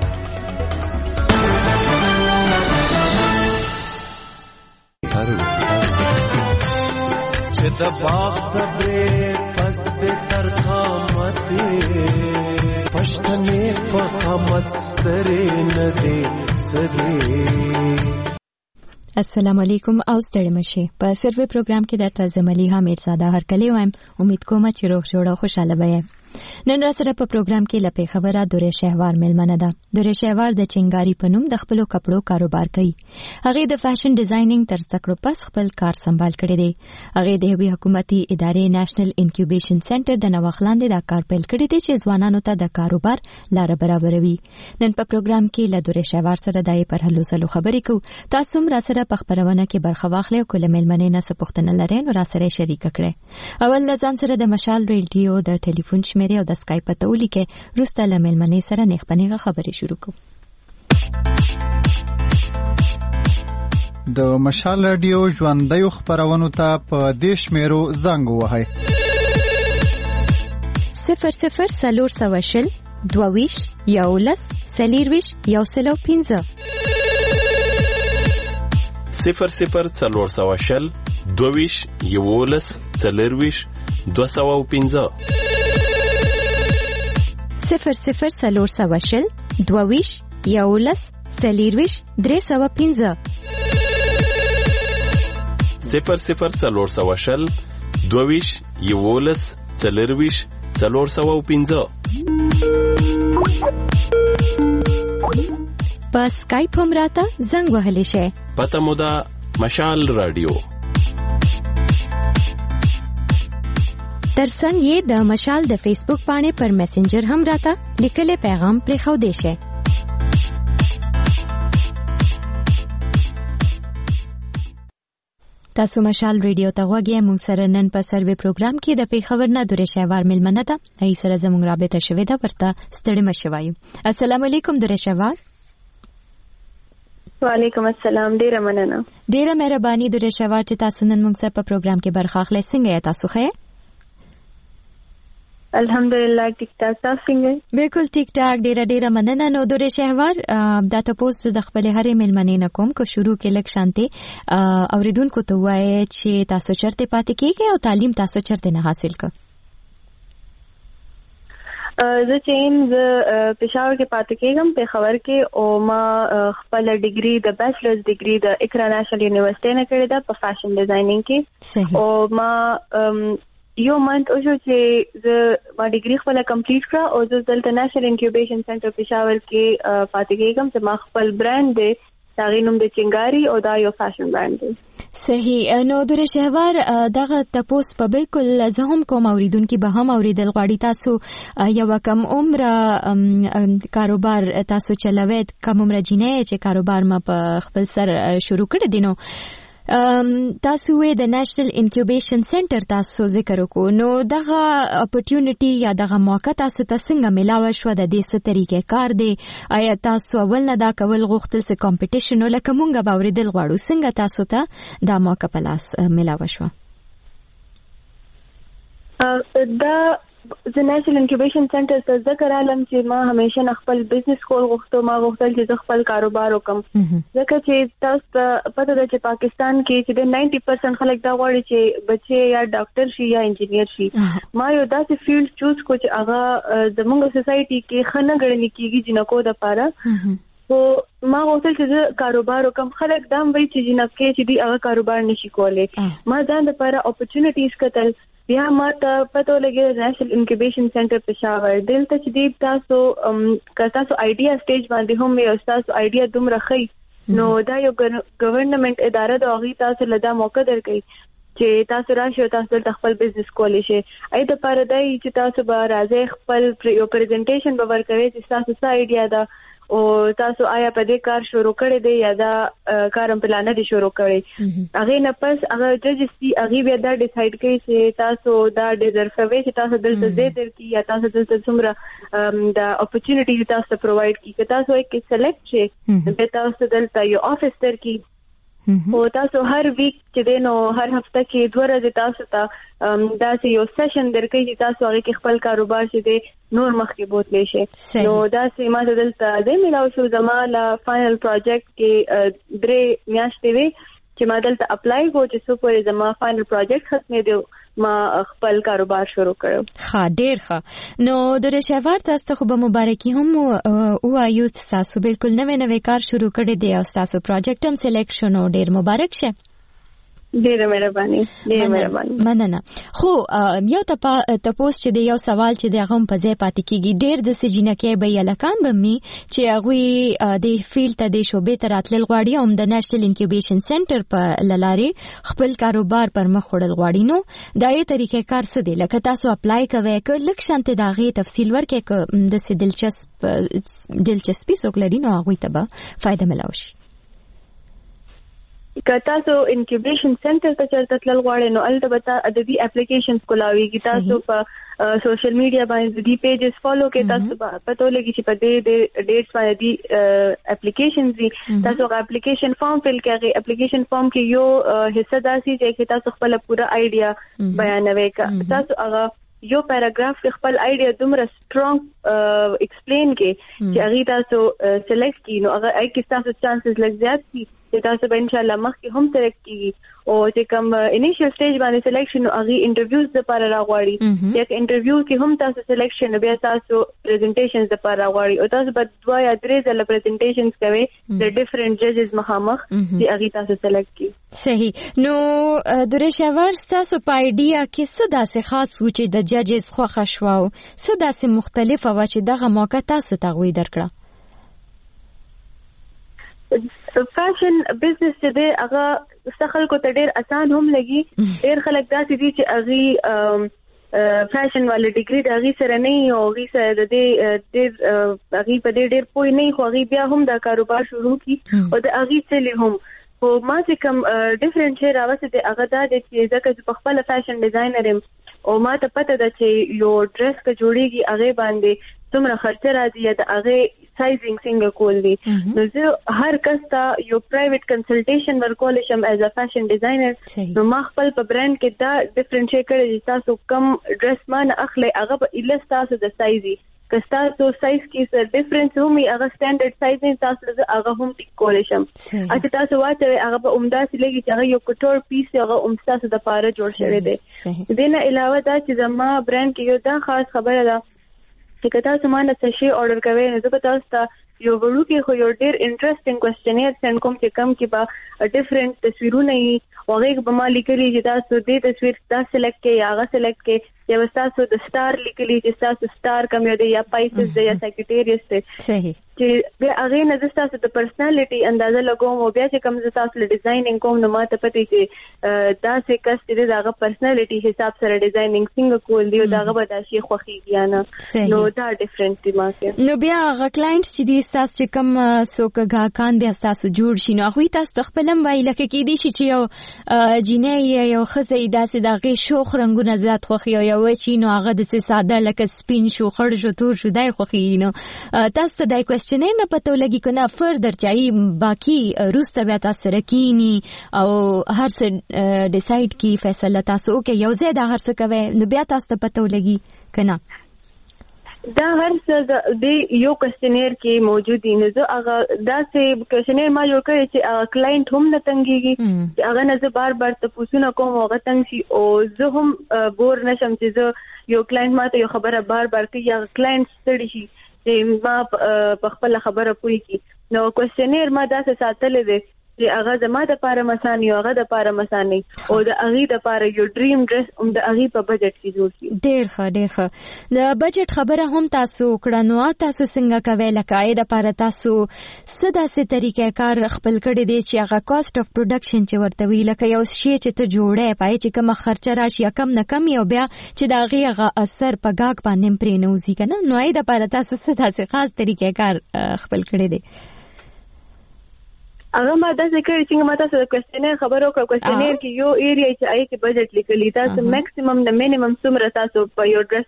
چې د باغ صبرې پس به تر قامت پښتنې په قامت سره نه دی سره. السلام علیکم او ستړي مشه. په سروي پروګرام کې درته زملیحه میرزاده هرکلی وایم. امید کوم چې روغ جوړ او خوشاله وئ. نن را سره په پروګرام کې لپاره خبره دوره شهوار ملمنه ده. دوره شهوار د چنګاری په نوم د خپل کپړو کاروبار کوي. هغه د فیشن ډیزاینینګ تر څکړو پس خپل کار سمبال کړی دی. هغه د هوی حکومتي ادارې نېشنل انکیوبیشن سنټر د نوښلاندې د کار پیل کړی دی چې ځوانانو ته د کاروبار لار برابروي. نن په پروګرام کې له دوره شهوار سره دای پر هلو سلو خبرې کوو. تاسو هم را سره په خبرونه کې برخه واخلئ او کله ملمنې نه سپوښتنه لرئ نو را سره شریک کړئ. اول لزان سره د مشال ریډیو د ټلیفون شمیره او د اسکایپ ته ولیکئ. روسته له ملمنې سره نیخپنیغه خبرې شروع کوو. د مشال رادیو ژوندۍ خبرونو ته په دیش میرو زنګ وهاي 00 سلور سواشل دوویش یولس سلیرویش یوسلو 15 00 سلور سواشل دوویش یولس سلیرویش 215 00 سلور سواشل دوویش یولس سلیرویش 315 00 سلور سواشل دوویش یولس سلیرویش 415 په سکایپ هم راته زنګ وهلی شي. پته مو ده مشال رادیو. ترڅنګ یې د مشال د فیسبوک باندې پر میسنجر هم راته لیکل پیغام پرې خو دی شي. تاسو مشال ریډیو ته غوږی مونږ سره نن په سروې پروګرام کې د پیښور نه درې شهوار ملمنه ده ای سره زموږ رابطه شوې ده ورته ستړي مشوي. السلام علیکم درې شهوار. وعلیکم السلام. ډیره مننه. ډیره مهرباني درې شهوار چې تاسو نن مونږ سره په پروګرام کې برخه اخلئ. څنګه تاسو ښه؟ الحمدلله ټیک ټاک. تاسو څنګه؟ بالکل ټیک ټاک. ډیره مننه. نو درې شهوار دا تاسو د خپل هرې ملمنې نه کوم کو شروع کې لک شانتي اوریدونکو ته وایي چې تاسو چرته پاتې کیږئ او تعلیم تاسو چرته نه حاصل کړ؟ زه چې پېښور کې پاتې کېږم پېښور کې او ما خپل ډیګري د بیچلرز ډیګري د اقرا نېشنل یونیورسيټي نه کړې ده په فیشن ډیزاینینګ کې. او ما یو منت او چې زه ما ډیګري خپل کمپلیټ کړه او زه دلته نېشنل انکیوبیشن سنټر پېښور کې پاتې کېږم چې ما خپل برانډ دی دا نوم د چنګاری او دا یو فیشن برانډ دی. صحیح. نو درې شهوار دغه تاسو په بالکل زه هم کوم اوریدونکو به هم اوریدل غواړي تاسو یو کم عمر کاروبار تاسو چلوي کم عمر جنې چې کاروبار ما په خپل سر شروع کړی دی. نو تاسو د نېشنل انکیوبیشن سنټر تاسو ذکر وکړو نو دغه اپورتونټی یا دغه موقع تاسو ته څنګه ملاوه شو د دې څه طریقې کار دی؟ آیا تاسو اول نه دا کول غوښتل چې کمپټیشن ولکه مونږه باوریدل غواړو څنګه تاسو ته دا موقع په لاس ملاوه شو؟ دا د نېشنل انکیوبیشن سنټر ته ذکر علم چې ما همیشه خپل بزنس کول غوښتم. ما غوښتل چې خپل کاروبار وکم ځکه چې تاسو پته ده چې پاکستان کې چې 90% خلک دا غواړي چې بچي یا ډاکټر شي یا انجینیر شي. ما یو داسې فیلډ چوز کو چې هغه زموږ سوسایټي کې خنه غړنی کیږي جنکو د پاره. خو ما غوښتل چې کاروبار وکم. خلک دا وایي چې جنکه چې دی هغه کاروبار نشي کولای. ما ځان لپاره اپورتونټیز کتل. بیا ما ته پته ولګی نېشنل انکیوبیشن سنټر پېښور دلته چې دی تاسو تاسو آیډیا سټیج باندې هم یو تاسو آیډیا دومره ښه نو دا یو ګورنمنت اداره د هغې تاسو له دا موقع درکوي چې تاسو راشئ او تاسو دلته خپل بزنس کولی شئ. ای دپاره دی چې تاسو به راځئ خپل یو پریزنټیشن به ورکوئ چې تاسو څه آیډیا ده او تاسو آیا په دې کار شروع کړی دی یا دا کار هم پلان دی شروع کړی. هغه نه پس هغه ججز دي هغه بیا دا ډیسایډ کوي چې تاسو دا ډیزرو کوي چې تاسو دلته ځای درکړي یا تاسو دلته څومره دا اپورتونټی تاسو پرووایډ کړي. که تاسو یې کې سلیکټ شئ به تاسو دلته یو افیس درکړي او تاسو هر ویک چې دی نو هر هفته کې 2 ورځې تاسو ته داسې یو سیشن درکوي چې تاسو هغه کې خپل کاروبار چې دی نور مخکې بوتلی شي. نو داسې ما ته دلته دی ملاو شو. زما له فائنل پروجیکټ کې 3 میاشتې وي چې ما دلته اپلای کو چې څو پورې زما فائنل پروجیکټ ختمې دی ما خپل کاروبار شروع کړو. ښه ډیر ښه. نو درې شهوار تاسو خو به مبارکي هم وایو تاسو بالکل نوې کار شروع کړی دی او تاسو پروجیکټ هم سلیکټ شو نو ډیر مبارک شه. ډیره مهرباني. ډیره مهرباني. مننه. خو یو تاسو چې د یو سوال چې د غم په ځای پاتې کیږي ډیر د سجینکې به یلکان به می چې هغه د فیلډ ته د شوبې تر اتل غواړي او د نېشنل انکیوبیشن سنټر په لاري خپل کاروبار پر مخ وړل غواړي. نو دا یې طریقې کار څه دی لکه تاسو اپلای کوئ که لک شانته دا غي تفصیل ورکې ک د دلچسپي څوک لري نو هغه ته به فائدہ ملوي. که تاسو انکیوبیشن سنټر ته چرته تلل غواړئ نو هلته به د دې اپلیکیشنز کولاویږي. تاسو په سوشل میډیا باندې د دې پیجز فالو کې تاسو پته ولګي چې په دې ډیټس باندې دي اپلیکیشنز دي. تاسو هغه اپلیکیشن فارم فل کړئ. اپلیکیشن فارم کې یو حصہ داسي چې تاسو خپل پوره آیډیا بیانوي. تاسو هغه یو پیراګراف کې خپل آیډیا دومره سټرونګ ایکسپلین کې چې هغه تاسو سلیکټ کړئ نو هغه کې تاسو چانسز لږ زیات دي چې تاسو به ان شاء الله مخکې هم سلیکټ کیږي. او چې کوم انیشل سټیج باندې سلیکشن هغه انټرویوز لپاره راغواړي یا انټرویو کې هم تاسو سلیکشن بیا تاسو پریزنټیشنز لپاره راغواړي او تاسو به 2 یا 3 ځله پریزنټیشنز کوي د ډیفرنٹ ججز مخامخ چې هغه تاسو سلیکټ کړي. صحیح. نو درې شهوار تاسو په آیډیا کې څه داسې خاص و چې د ججز خوښه شو او څه داسې مختلفه و چې دغه موقع تاسو ته غوي درکړه؟ فیشن بزنس چې دی هغه خلکو ته ډیر اسان هم لګي. ډیر خلک داسې دي چې هغه فیشن والا ډیګري د هغې سره نه او هغې سره د دې ډېر هغې په دې ډېر پوه نه وي خو هغې بیا هم دا کاروبار شروع کړي او د هغې څلې هم خو ما چې کوم ډیفرنٹ شی راوځي د هغه دا چې ځکه په خپل فیشن ډیزاینر او ما ته پته ده چې یو ډریس که جوړیږي هغه باندې څومره خرچه راځي یا د هغه سایزینګ څنګه کول دي. نو زه هر کس ته یو پرایویټ کنسلټیشن ورکول شم ایز ا فیشن ډیزاینر. نو ما خپل په برانډ کې دا ډیفرنٹ شی کړی چې تاسو کم ډریس ما نه اخلي هغه به اله تاسو د سایزي کستا تو سایز کې څه ډیفرنس همي هغه سټانډرډ سایز تاسو له هغه هم ټیک کول شم. اته تاسو واته هغه په عمده سي لګي چې هغه یو کټور پیس هغه عمده څه د پاره جوړ شوی دی. دینه علاوه دا چې زما برانډ کې یو دا خاص خبره ده چې تاسو مانه څه شی اورډر کوئ نو زه تاسو ته یو وړو کې خو یو ډیر انټرېسټینګ کوېسچنیر سند کوم چې کم کې با ډیفرنٹ تصویرونه یې هغه به ما لیکلي چې تاسو دې تصویر تاسو سلیکټ کړئ یا هغه سلیکټ کړئ یا تاسو د سٹار لیکلي چې تاسو سٹار کوم دی یا پایسز دی یا سیکریټریس دی. صحیح. چې هغه نه تاسو د پرسنالټي اندازه لګوم او بیا چې کوم تاسو له ډیزاینینګ کوم نو ما ته پته چې دا څه کس چې داغه پرسنالټي حساب سره ډیزاینینګ څنګه کول دی او داغه به دا شي خوخیږي نه. نو دا ډیفرنٹ دی ما کې. نو بیا هغه کلاینټس چې دي تاسو چې کوم څوک غاکان دي تاسو جوړ شي نو هغه تاسو خپلم وای لکه کې دي چې یو جنې یو خزې داسې دغه شوخ رنگونه زیات خوخي او یو چې نو هغه د ساده لکه سپین شو خړ شو تور شو دای خوخي نو تاسو ته دای کوېسچنیر نه پته لګي کنه فردر چای باقی روسته بیا تاسو رکینی او هر څه ډیسایډ کی فیصله تاسو کې یو ځای دا هر څه کوي نو بیا تاسو ته پته لګي کنه دا هر څه د یو کوېسچنیر کې موجود دي. نو زه هغه داسې کوېسچنیر ما جوړ کړی چې هغه کلاینټ هم نه تنګېږي چې هغه نه زه بار بار تپوسونه کوم هغه تنګ شي او زه هم بور نشم چې زه یو کلاینټ ما ته یو خبره بار بار کوي یا کلاینټ ستړي شي چې ما په خپل خبره پوي کی. نو کوېسچنیر ما داسې ساتلې دی چې هغه زما د پاره مسانی او هغه د پاره مسانی او د هغه د پاره یو ډریم ډریس د هغه په بجټ کې جوړ شي. ډېر ښه د بجټ خبره هم تاسو کړه نو تاسو څنګه کوي لکه د پاره تاسو ساده سي طریقې کار خپل کړی دی چې هغه کاست اف پروډکشن چې ورته وی لکه یو شی چې ته جوړې پای چې کوم خرچه راشي کم نه کم یو بیا چې دا هغه اثر په گاګ باندې پرې نه وځي کنه نو د پاره تاسو ساده سي خاص طریقې کار خپل کړی دی. هغه ما داسې کړی چې ما تاسو د کوېسچنیر خبرو کړو کوېسچنیر کې یو ایریا چې آی کې بجټ لیکلی تاسو میکسیمم د مینیمم څومره تاسو په یو ډریس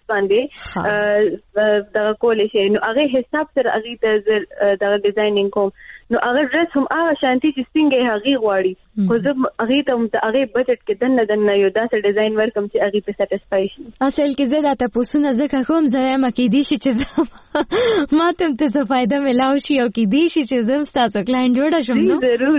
باندې دا کولای شئ نو هغه حساب سره هغه ته د ډیزاینینګ کوم نو هغه ډریس هم هغه شانتي چې څنګه هغه غواړي خو زه هغه ته هغه بجټ کې دنه یو داسې ډیزاین ورکم چې هغه په سټیسفای شي. اصل کې زه دا تاسو نه زکه کوم زه ما کې دي چې ما ته څه فائدہ ملاوي شي او کې دي چې زه تاسو کلاینټ جوړ شم.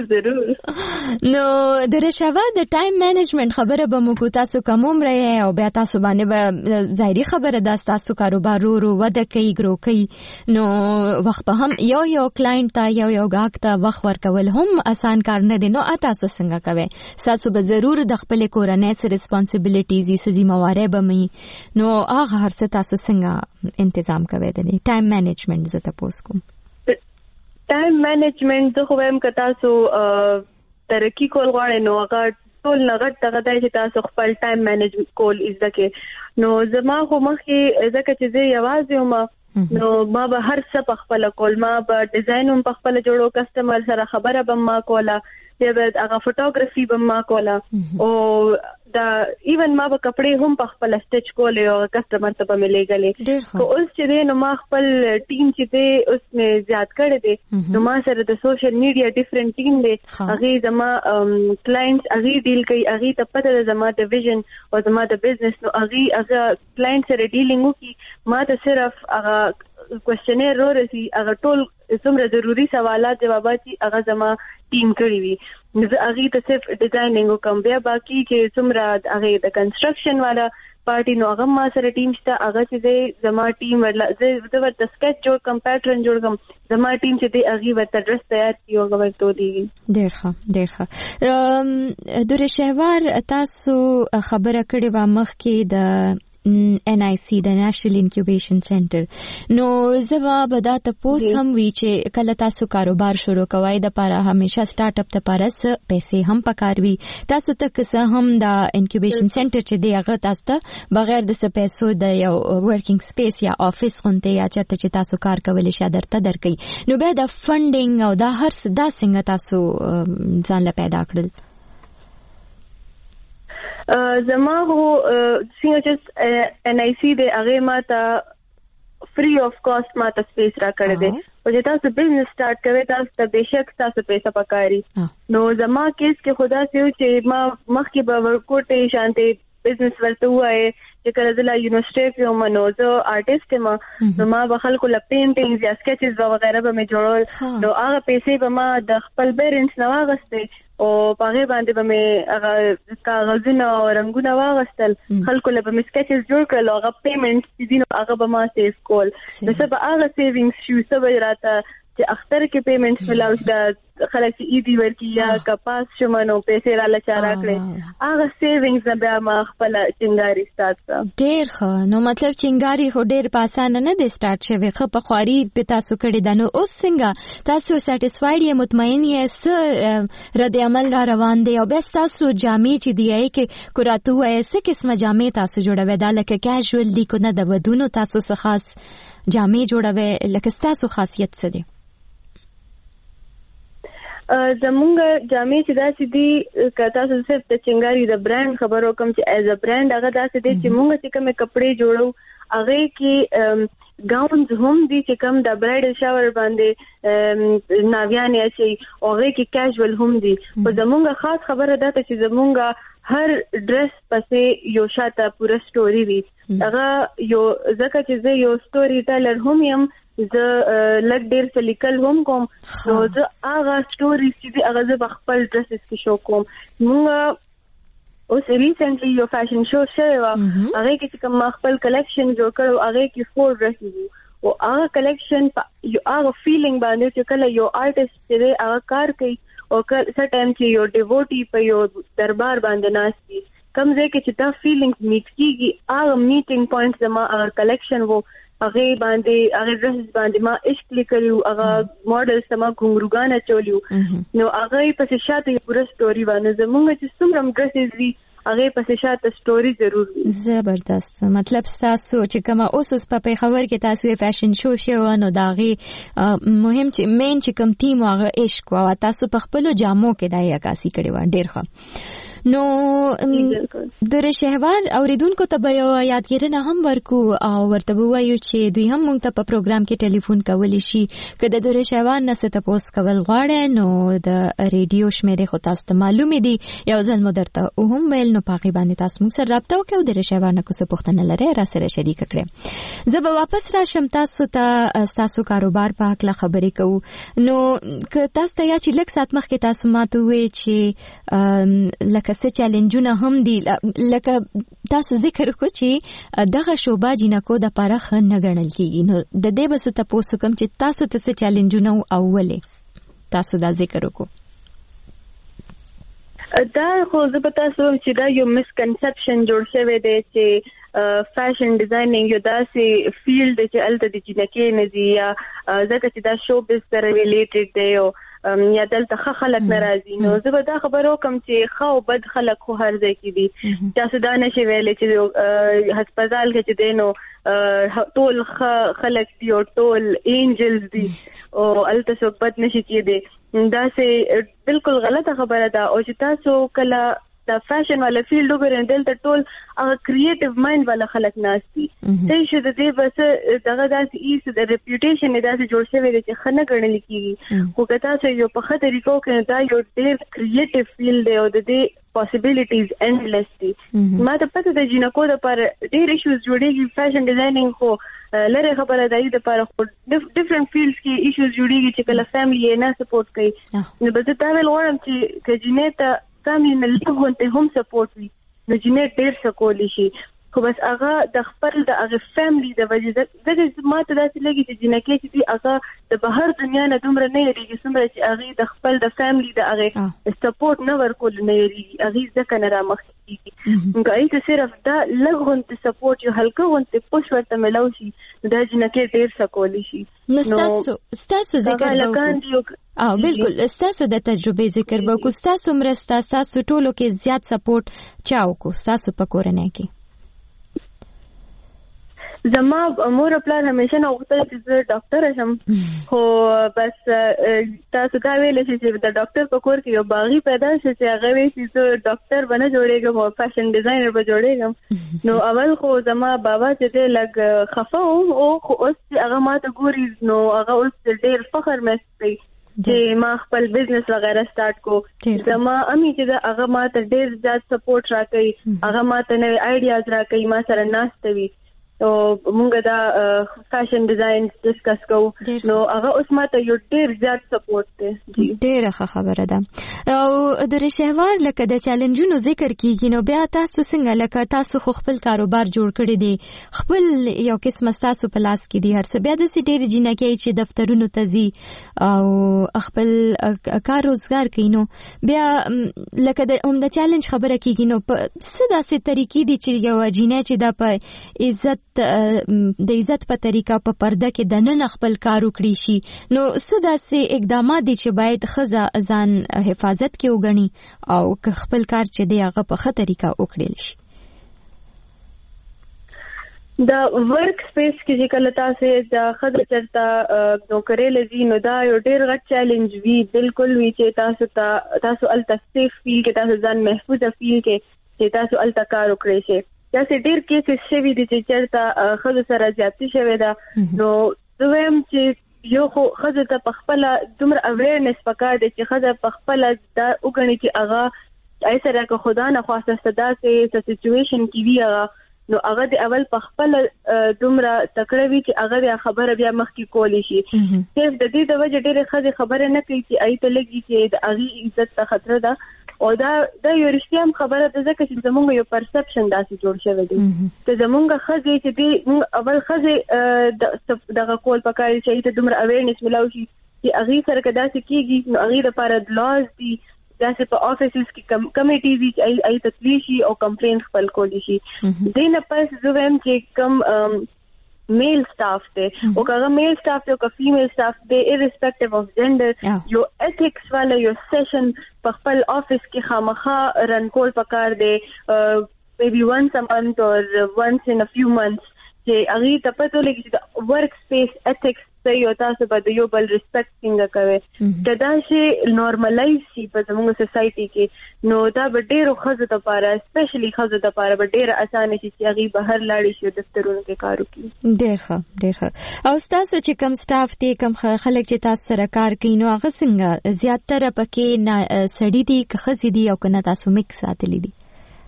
ضرور نو د رشاوه د ټایم مینجمنت خبره به مو کو تاسو کوم رہے او بیا تاسو باندې به ظاهري خبره ده تاسو کاروبار ورو وده کوي ګرو کوي نو وخت به هم یو کلاینټ ته یو غاک ته وخت ورکول هم آسان کار نه دی. نو تاسو څنګه کوي تاسو به ضرور د خپل کورنۍ سره ریسپانسیبিলিټیز یې ذمہواره به مي نو هغه هر څه تاسو څنګه تنظیم کوي د ټایم مینجمنت زه تاسو کوم ټایم مینجمنت خو هم که تاسو ترقی کول غواړئ نو هغه ټول نغټ دغه دی چې تاسو خپل ټایم مینج کول زده کې نو زما خو مخکې ځکه چې زه یوازې وم نو ما به هر څه په خپل کول ما به ډیزاین هم په خپل جوړو کسٹمر سره خبره به ما کوله یا به هغه فوټوګرافي به ما کوله او دا ایون ما به کپڑے هم په خپل سټیچ کولې او کسٹمر ته به ملېګلې خو اوس چې دی نو ما خپل ټیم چې دی اوس مې زیات کړی دی نو ما سره د سوشل میډیا ډیفرنٹ ټیم دی هغه زما کلاینټس هغه ډیل کوي هغه ته پته ده زما د ویژن او زما د بزنس نو هغه کلاینټ سره ډیلینګ وکي ما ته صرف هغه کوېسچنیر ورسي هغه ټول څومره ضروری سوالات جوابات هغه زما ټیم کړی وي زه هغه ته صرف ډیزاینینګ وکم بیا باقي چې څومره هغه د کنسټرکشن والا پارټي نو هغه ما سره ټیم شته هغه چې زما ټیم ورله زه ورته سکیچ جوړ کم پیټرن جوړ کم زما ټیم چې دی هغه ورته ډریس تیار کیو هغه ورته دی. ډېر ښه د رشاوار تاسو خبره کړې و مخکې د NIC د نېشنل انکیوبیشن سنټر نو زما به دا تاسو هم وی چې کله تاسو کاروبار شروع کوئ د لپاره همیشه سٹارټ اپ ته لپاره پیسې هم پکاروي تاسو ته که هم د انکیوبیشن سنټر چې دی هغه تاسو ته بغیر د پیسو د یو ورکینګ سپیس یا افیس غونته یا چرته چې تاسو کار کولای شئ درته درکې نو به د فندینګ او دا هر څه دا څنګه تاسو ځان له پیدا کړل زما هو څنګه چې NIC د هغه ماته فری اف کاست ماته سپیس را کړی دی او چې تاسو بزنس سٹارټ کوئ تاسو ته بهشک تاسو پیسې پکاري نو زما کیس کې خدا سيو چې ما مخکې به ورکوټې شانته بزنس ورته وای چې کله د یونیورسيټي په منو زه آرټیست ما نو ما به خلکو له پینټینګز یا سکیچز وغیرہ به مې جوړول نو هغه پیسې به ما د خپل پیرنټس نه واغستې او پاره باندې به مې هغه کاغذونه او رنگونه واغستل خلکو له به مې سکیچز جوړ کړل هغه پیمنټ چې دینو هغه به ما سیف کول نو څه به هغه سیوینګز شو څه به راته چې اختر کې پیمنټس ملاوي د خلک چې ایدی ورکی یا کپاس شمنو پیسې را لچارا کړې هغه سیوینګز نه بیا ما خپل چنګاری سٹارټ ډېر ښه نو مطلب چنګاری خو ډېر پاسانه نه دی سٹارټ شوی خو په خواري په تاسو کړی دا نو اوس څنګه تاسو سټیسفاید یې مطمئن یې س رد عمل را روان دی او بس تاسو جامې چې دی کې کوراتو یې څه قسمه جامې تاسو جوړوي دا لکه کیژوال دی کو نه د ودونو تاسو څه خاص جامې جوړوي لکه تاسو خاصیت څه دی زمونږ جامې چې داسې دي که تاسو صرف د چنګاری د برانډ خبرو کوم چې ایز ا برانډ هغه داسې دي چې مونږ چې کومه کپڑے جوړو هغه کې گاونز هم دي چې کوم د برایډل شاور باندې ناویان یا شي هغه کې کیژوال هم دي په زمونږ خاص خبره ده چې زمونږ هر ډریس پسې یو شاته پوره سټوري وي هغه یو ځکه چې زه یو سټوري ټیلر هم یم زه لږ ډېر څه لیکل هم کوم نو زه هغه سټوري چې دي هغه زه خپل ډریسز کې شو کوم موږ اوس ریسنټلی یو فیشن شو شوی و هغه کې کوم خپل کلیکشن جوړ کړو هغه کې 4 ډریسز او هغه کلیکشن یو هغه فیلینګ باندې چې کله یو آرټیست چې هغه کار کوي او څه ټایم کې یو ډیوټي په یو دربار باندې ناشتي کوم ځای کې چې دا فیلینګز میټ کیږي هغه میټینګ پوینټ زما هغه کلیکشن وو هغه باندې هغه ډریس باندې ما عشق لیکلو هغه ماډل سما ګونګروګانه چولیو نو هغه پسې شاته پوره سټوري باندې زمونږ چې څومره ډریسز وی هغه پسې شاته سټوري ضرور وي زبردست مطلب تاسو چې کومه اوس په خبر کې تاسو فیشن شو شو نو داغي مهم چې مین چې کوم تیم هغه عشق او تاسو په خپل جامو کې دای عکاسي کړی و ډیر ښه نو در شهوار اوریدونکو ته یو یادګیرنه هم ورکو او ورته وایو چې دوی هم موږ ته په پروګرام کې ټلیفون کولی شي که د در شهوار نه څه تاسو کول غواړئ نو د ریډیو شمیرې خو تاسو ته معلومه دي یو ځل مو درته هم ویل نو پاغي باندې تاسو موږ سره رابطه وکړو د در شهوار نه کوڅه پوښتنه لري را سره شریک کړئ زه به واپس راشم تاسو ته تاسو کاروبار په اړه خبرې کوو نو که تاسو ته یا چې لږ سات مخکې تاسو ماته وی چې لکه څه چیلنجونه هم دي لکه تاسو ذکر وکړو چې دغه شوبه جنکو د پاره خن نه ګڼل کیږي نو د دې بس ته پوسو کوم چې تاسو ته څه چیلنجونه اوله تاسو دا ذکر وکړو دا خو زه په تاسو چې دا یو مسکنسپشن جوړ شوی دی چې فیشن ډیزاینینګ یو داسې فیلډ چې الته د جنکې نه دی یا ځکه چې دا شو بس سره ریلیټډ دی او یا دلته خلک ناراضي نو زه به دا خبرو کوم چې خو بد خلک خو هر ځای کې دي تاسو دا نشي ویلې چې هسپتال کې چې دینو ټول خلک دی او ټول انجلز دي او الته څوک بد نشي کېدی دا سه بالکل غلطه خبره ده او چې تاسو کله د فیشن والا فیلډ وګورئ دلته ټول هغه کریټیو مایند والا خلک ناشتي صحیح شو د دې بس دغه داسې ایس د ریپیوټیشن داسې جوړ شوی دی چې خنه ګڼل کیږي خو که تاسو یو په خطر طریقو کې دا یو ډېر کریټیو فیلډ دی او د دې پوسیبিলিټیز انډلیس دي ما ته پته د جنکو د پر ډېر ایشوز جوړیږي فیشن ډیزاینینګ خو لره خبره دی د پر ډیفرنٹ فیلډز کې ایشوز جوړیږي چې کله فیملی یې نه سپورټ کوي نو به دا ویل غواړم چې جنې ته فیملی نه لږ هم سپورټ وي نو جنې ډېر سکولی شي خو بس هغه د خپل د هغه فیملی د وجې دغه ماته داسې لګي چې جنکې چې هغه د بهر دنیا نه دومره نه یریږي څومره چې هغه د خپل د فیملی د هغه سپورټ نه ورکول نه یریږي هغه ځکه نه رامخ کیږي نو ته صرف دا لږونته سپورټ یو هلکونته پوښ ورته ملو شي دا جنکې ډیر سکول شي نو ستاسو ذکر او بالکل ستاسو د تجربه ذکر وکړو ستاسو مرسته ستاسو ټولو کې زیات سپورټ چاو کو ستاسو په کورنۍ کې زما مور پلار همیشه نو غوښتل چې زه ډاکټر شم خو بس تاسو دا ویل چې د ډاکټر په کور کې یو باغی پیدا شي چې هغه وی چې زه ډاکټر بنه جوړېږم او فیشن ډیزاینر به جوړېږم نو اول خو زما بابا چې لګ خفه او خو اوس هغه ماته ګوري نو هغه اوس ډېر فخر محسوس کوي چې ما خپل بزنس وغیرہ سٹارټ کو زما امي چې هغه ماته ډېر زیات سپورټ راکړي هغه ماته نوې آیډیاز راکړي ما سره ناستوي او مونږ دا فیشن ډیزاین ډسکس کوو نو هغه اوس ماته یو ډیر زیات سپورټ دی ډیره خبره ده او د رشوار لکه د چیلنجونو ذکر کیږي نو بیا تاسو څنګه لکه تاسو خپل کاروبار جوړ کړی دی خپل یو قسم تاسو په لاس کې دی هر څه بیا د سټیر جنکې چې دفترونو ته ځي او خپل کار روزګار کوي نو بیا لکه د چیلنج خبره کیږي نو په څه داسې طریقې دي چې یو جنې چې د په عزت د عزت په طریقه په پرده کې د نن خپل کار وکړي شي نو څه داسې اقدامات دي چې باید ښځه ځان حفاظت کې وګڼي او خپل کار چې دی هغه په ښه طریقه وکړل شي دا ورک سپیس کې چې کله تاسو د ښځه چرته نوکري لذي نو دا یو ډېر غټ چیلنج وی بالکل وی چې تاسو الته سیف فیل کې تاسو ځان محفوظ فیل کې چې تاسو الته کار وکړئ شي داسې ډېر کیسز شوي دي چې چېرته ښځو سره زیاتي شوې ده نو زه وایم چې یو خو ښځو ته په خپله دومره اویرنس پکار دی چې ښځه په خپله دا وګڼي چې هغه ای سره که خدا نه خواسته داسې سچویشن کې وي هغه نو هغه د اول په خپله دومره تکړه وي چې هغه د خبره بیا مخکې کولی شي صرف د دې د وجې ډېرې ښځې خبره نه کوي چې ای ته لګي چې د هغې عزت ته خطره ده او دا یو رښتیا هم خبره ده ځکه چې زمونږ یو پرسپشن داسې جوړ شوی دی چې زمونږ ښځې چې دی اول ښځې دغه کول پکار دي چې ته دومره اویرنس ملاو شي چې هغې سره که داسې کېږي نو هغې دپاره لاز دي داسې په آفیسز کې کمیټیز دي چې ای تطویل شي او کمپلین خپل کولی شي دې نه پس زه وایم چې کم میل سٹاف ته او هغه میل سٹاف ته او فیمیل سٹاف ته irrespective of gender یو ethics والا یو سیشن په خپل آفیس کې خامخا رن کول پکار دی maybe once a month or once in a few months چې هغه ته پته لګي چې ورک سپیس ethics ته یو تاسو به یو بل ریسپیکټ څنګه کوي دا شی نورمالایز شي په زموږ سوسایټي کې نو دا به ډېرو ښځو لپاره اسپیشلی ښځو لپاره به ډېر اسانه شي چې هغه بهر لاړ شي دفترونو کې کار وکړي ډېر ښه او تاسو چې کم سټاف دی کم خلک چې تاسو سره کار کوي نو هغه څنګه زیاتره پکې نه سړي دي که ښځې دي او کنه تاسو میکس ساتلی دي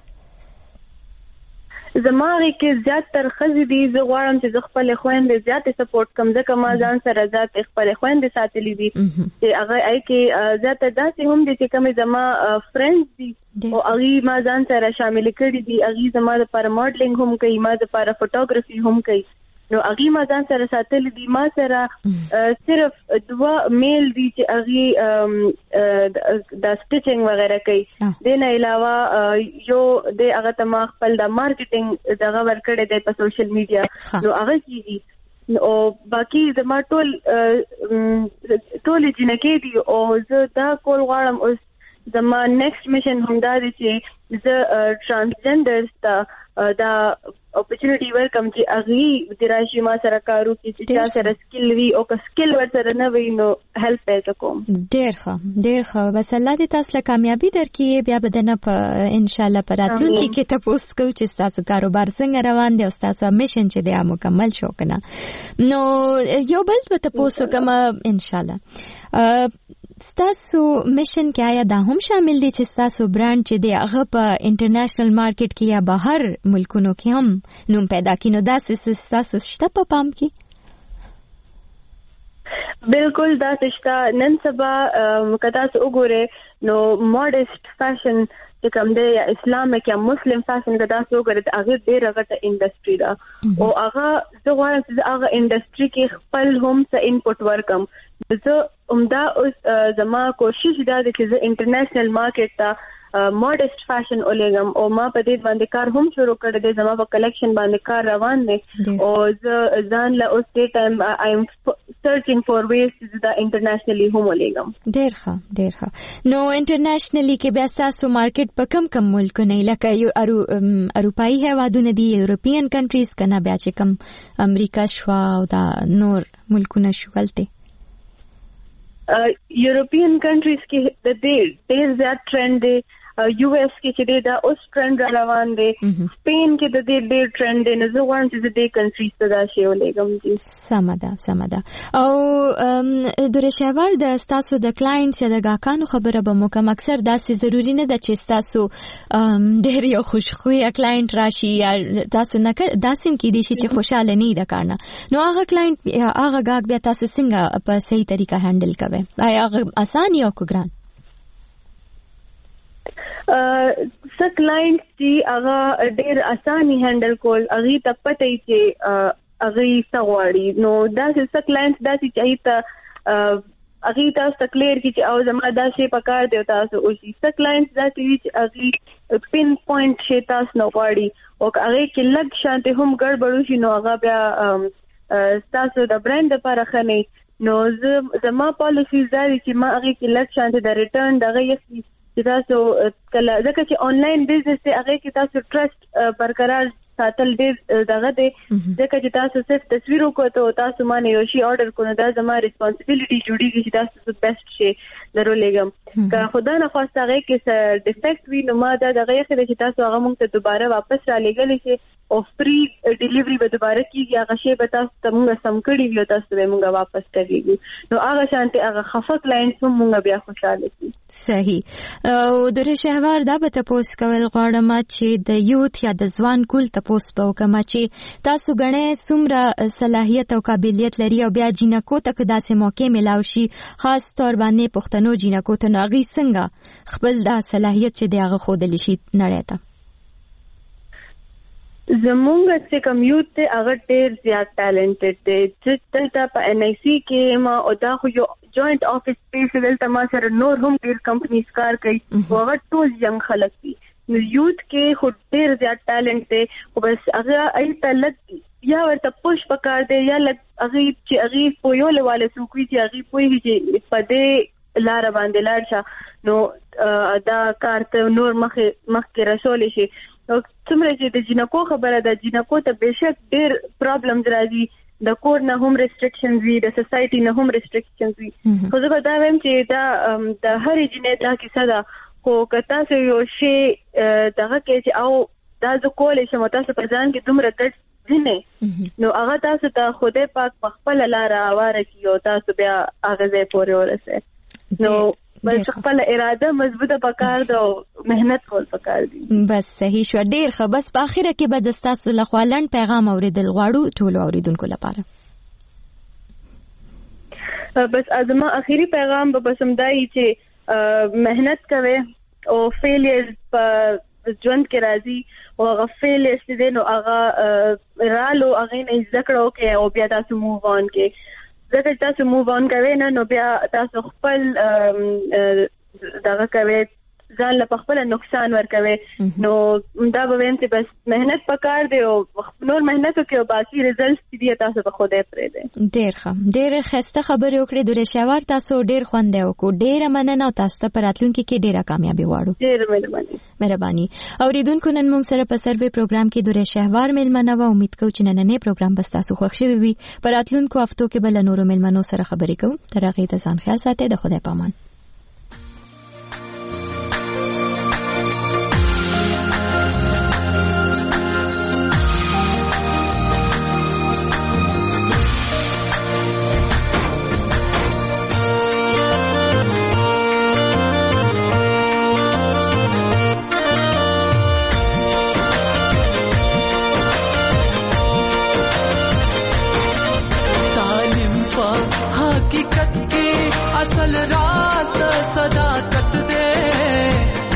زماره کې زیات تر ښځې دي زه غواړم چې زه خپل خويندې زیات سپورټ کوم ځکه ما ځان سره زیات خپل خويندې ساتلې دي چې هغه ای کې زیات داسې هم دي چې کوم زما فرندز دي او هغه ما ځان سره شامل کړي دي هغه زما لپاره ماډلینګ هم کوي ما لپاره فوټوګرافي هم کوي نو هغه ما ځان سره ساتلې دي ما سره صرف دوا میل دي چې هغه د سټیچینګ وغیرہ کوي د نه علاوه یو د هغه ته ما خپل د مارکیټینګ دغه ورکړې دی په سوشل میډیا نو هغه کیږي او باقي زما ټول جنکې دي او زه دا کول غواړم اوس زما نیکسٹ میشن هم دا دی چې زه ټرانسجنډرز ته دا اپورچونټی ورکم چې هغه د راشي ما سره کارو کې چې سره سکل وی او که سکل ورسره نه وي نو هیلپ پې کوم ډېر ښه بس الله دې تاسو له کامیابی درکړي بیا بدنه په ان شاء الله پر راتلونکي کې تاسو کو چې تاسو کاروبار څنګه روان دی او تاسو میشن چې دی مکمل شو کنه نو یو بل به تاسو کوم ان شاء الله ستاسو میشن کې آیا دا هم شامل دي چې ستاسو برانډ چې دی هغه په انټرنیشنل مارکیټ کې یا بهر ملکونو کې هم نوم پیدا کړي نو دا ستاسو شته په پام کې بالکل دا شته نن سبا کدا څو وګوره نو ماډست فیشن چې کوم دی یا اسلامیک یا مسلم فیشن دا څو ګرځي هغه ډېر غټه انډستری ده او هغه زه غواړم چې هغه انډستری کې خپل هم څه انپوټ ورکم. زه عمده اوس زما کوشش دا دی چې زه انټرنیشنل مارکیټ ته ماډست فیشن ولګم او ما په دې باندې کار هم شروع کړی دی. زما په کلیکشن باندې کار روان دی او زه ځان له اوس دې ټایم آی ایم سرچینګ فور ویز چې دا انټرنیشنلی هم ولګم. ډېر ښه. نو انټرنیشنلی کې بیا تاسو مارکیټ په کم ملکونه لکه یو اروپایي هیوادونه دي یورپین کنټریز کنه بیا چې کم امریکا شوا او دا نور ملکونه شولته یورپین کنټریز کې د دې ډېر زیات ټرند دی. یو ایس کې چې دا اوس ټرند روان دی. سپین کې د دې ډېر ټرند دی. نو زه غواړم چې دې کنټریز ته دا شی ولګم. سمه ده. او درې شهوار د تاسو د کلاینټس یا د ګاکانو خبره به مو کوم اکثر داسې ضروری نه ده چې تاسو ډېر یو خوشخویه کلاینټ راشي یا تاسو نه داسې کې دي چې خوشاله نه ده کارنه. نو هغه کلاینټ هغه ګاک بیا تاسو څنګه په صحیح طریقه هندل کوئ؟ آیا هغه آسان یا ګران؟ څه کلاینټ چې هغه ډېر اساني هندل کول هغه ته پته ای چې هغه څه غواړي. نو دا څه کلاینټ دا چې ته هغه تاسو کلیر کی چې او زما دا شی پکار دی تاسو او څه کلاینټ دا چې هغه پین پوینټ شی تاسو نو غواړي او هغه کې لږ شانته هم ګډوډ شي نو هغه بیا تاسو د برانډ لپاره خني. نو زما پالیسي دا چې ما هغه کې لږ شانته د ریټرن دغه یې تاسو کله ځکه چې آنلاین بزنس ته هغه کې تاسو ټرست برقرار ساتل ډېر دغه دی ځکه چې تاسو صرف تصویر وکړو تاسو باندې یو شی آرډر کړو دا زما ریسپانسیبিলিټي جوړیږي چې تاسو بیسټ شي درولېګم. که خدا نه خواسته هغه کې څه ډیفیکټ وي نو ما دا دغه یې چې تاسو هغه مونږ ته دوباره واپس را لېږلی شي او فری ډیلیوری به دوباره کیږي. هغه شی به تاسو ته مونږ سم کړی وي تاسو به مونږ واپس کړیږي. نو هغه شانته هغه خفه کلاینټ هم مونږ بیا خوشاله شي. صحیح. او درې شهوار دا به تاسو کول غواړم چې د یوت یا د ځوان کول تاسو په کومه چې تاسو غنې څومره صلاحیت او قابلیت لري او بیا جنکو ته داسې موقع ملاوي شي خاص تور باندې پښتنو جنکو ته ناغي څنګه خپل دا صلاحیت چې دغه خودل شي نړۍ ته. زمونږ چې کمیوټ ته هغه ډېر زیات ټالنټډ دی چې دلته په ان آی سی کې ما او دا خو یو جوائنٹ افیس سپیس دلته ما سره نور هم ډېر کمپنیز کار کوي هغه ټول ینګ خلک دي. نو یوت کې خو ډېر زیات ټالنټ دی خو بس هغه ایته لګ یا ورته پوش پکار دی یا لګ هغه چې هغه پویول والے سوکوي چې هغه پوي چې په دې لار باندې لاړ شه نو دا کار ته نور مخکې رسول شي. څومره چې د جنکو خبره ده جنکو ته بهشک ډېر پرابلمز راځي د کور نه هم ریسټریکشنز وي د سوسایټي نه هم ریسټریکشنز وي. خو زه به دا وایم چې دا د هرې جنې دا کیسه ده خو که تاسو یو شی دغه کې چې او دا زه کولی شم تاسو په ځان کې دومره ګډ ځینې نو هغه تاسو ته خدای پاک په خپله لاره هواره کړي او تاسو بیا هغه ځای پورې ورسئ. نو بس خپل اراده مضبوطه پکار ده او مهنت کول پکار دي. بس صحیح شو. ډیر ښه. بس په اخره کې به د تاسو له خوا لنډ پیغام اوریدل غواړو ټول اوریدونکو لپاره. بس ازما اخیری پیغام به بسم دای چې مهنت کوي او فیلیر په ژوند کې راځي او هغه فیلیر دې نو هغه رالو هغه نه ذکر وکي او بیا تاسو موو آن کې ځکه تاسو موو آن کوي نه نو بیا تاسو خپل دغه کوي ځان له خپل نقصان ورکوي. نو دا به ویم چې بس مهنت پکار دی او نور مهنت وکړو او باقي ریزلټس دې تاسو په خوده پرې دی. ډیر ښه. ډیر خسته خبرې وکړې د رشاور تاسو ډیر خوند دی او ډیر مننه او تاسو ته پراتلونکو کې ډیره کامیابی غواړو. ډیر مهرباني. اوریدونکو نن موږ سره په سروې پروګرام کې د رشاور ملمنه و امید کوم چې نننې پروګرام بس تاسو خوښ شوي وي. پراتلونکو هفتو کې بل نورو ملمنو سره خبرې کوم. تر هغه ته ځان خیال ساتئ. د خدای پامان. असल रास्त सदाकत दे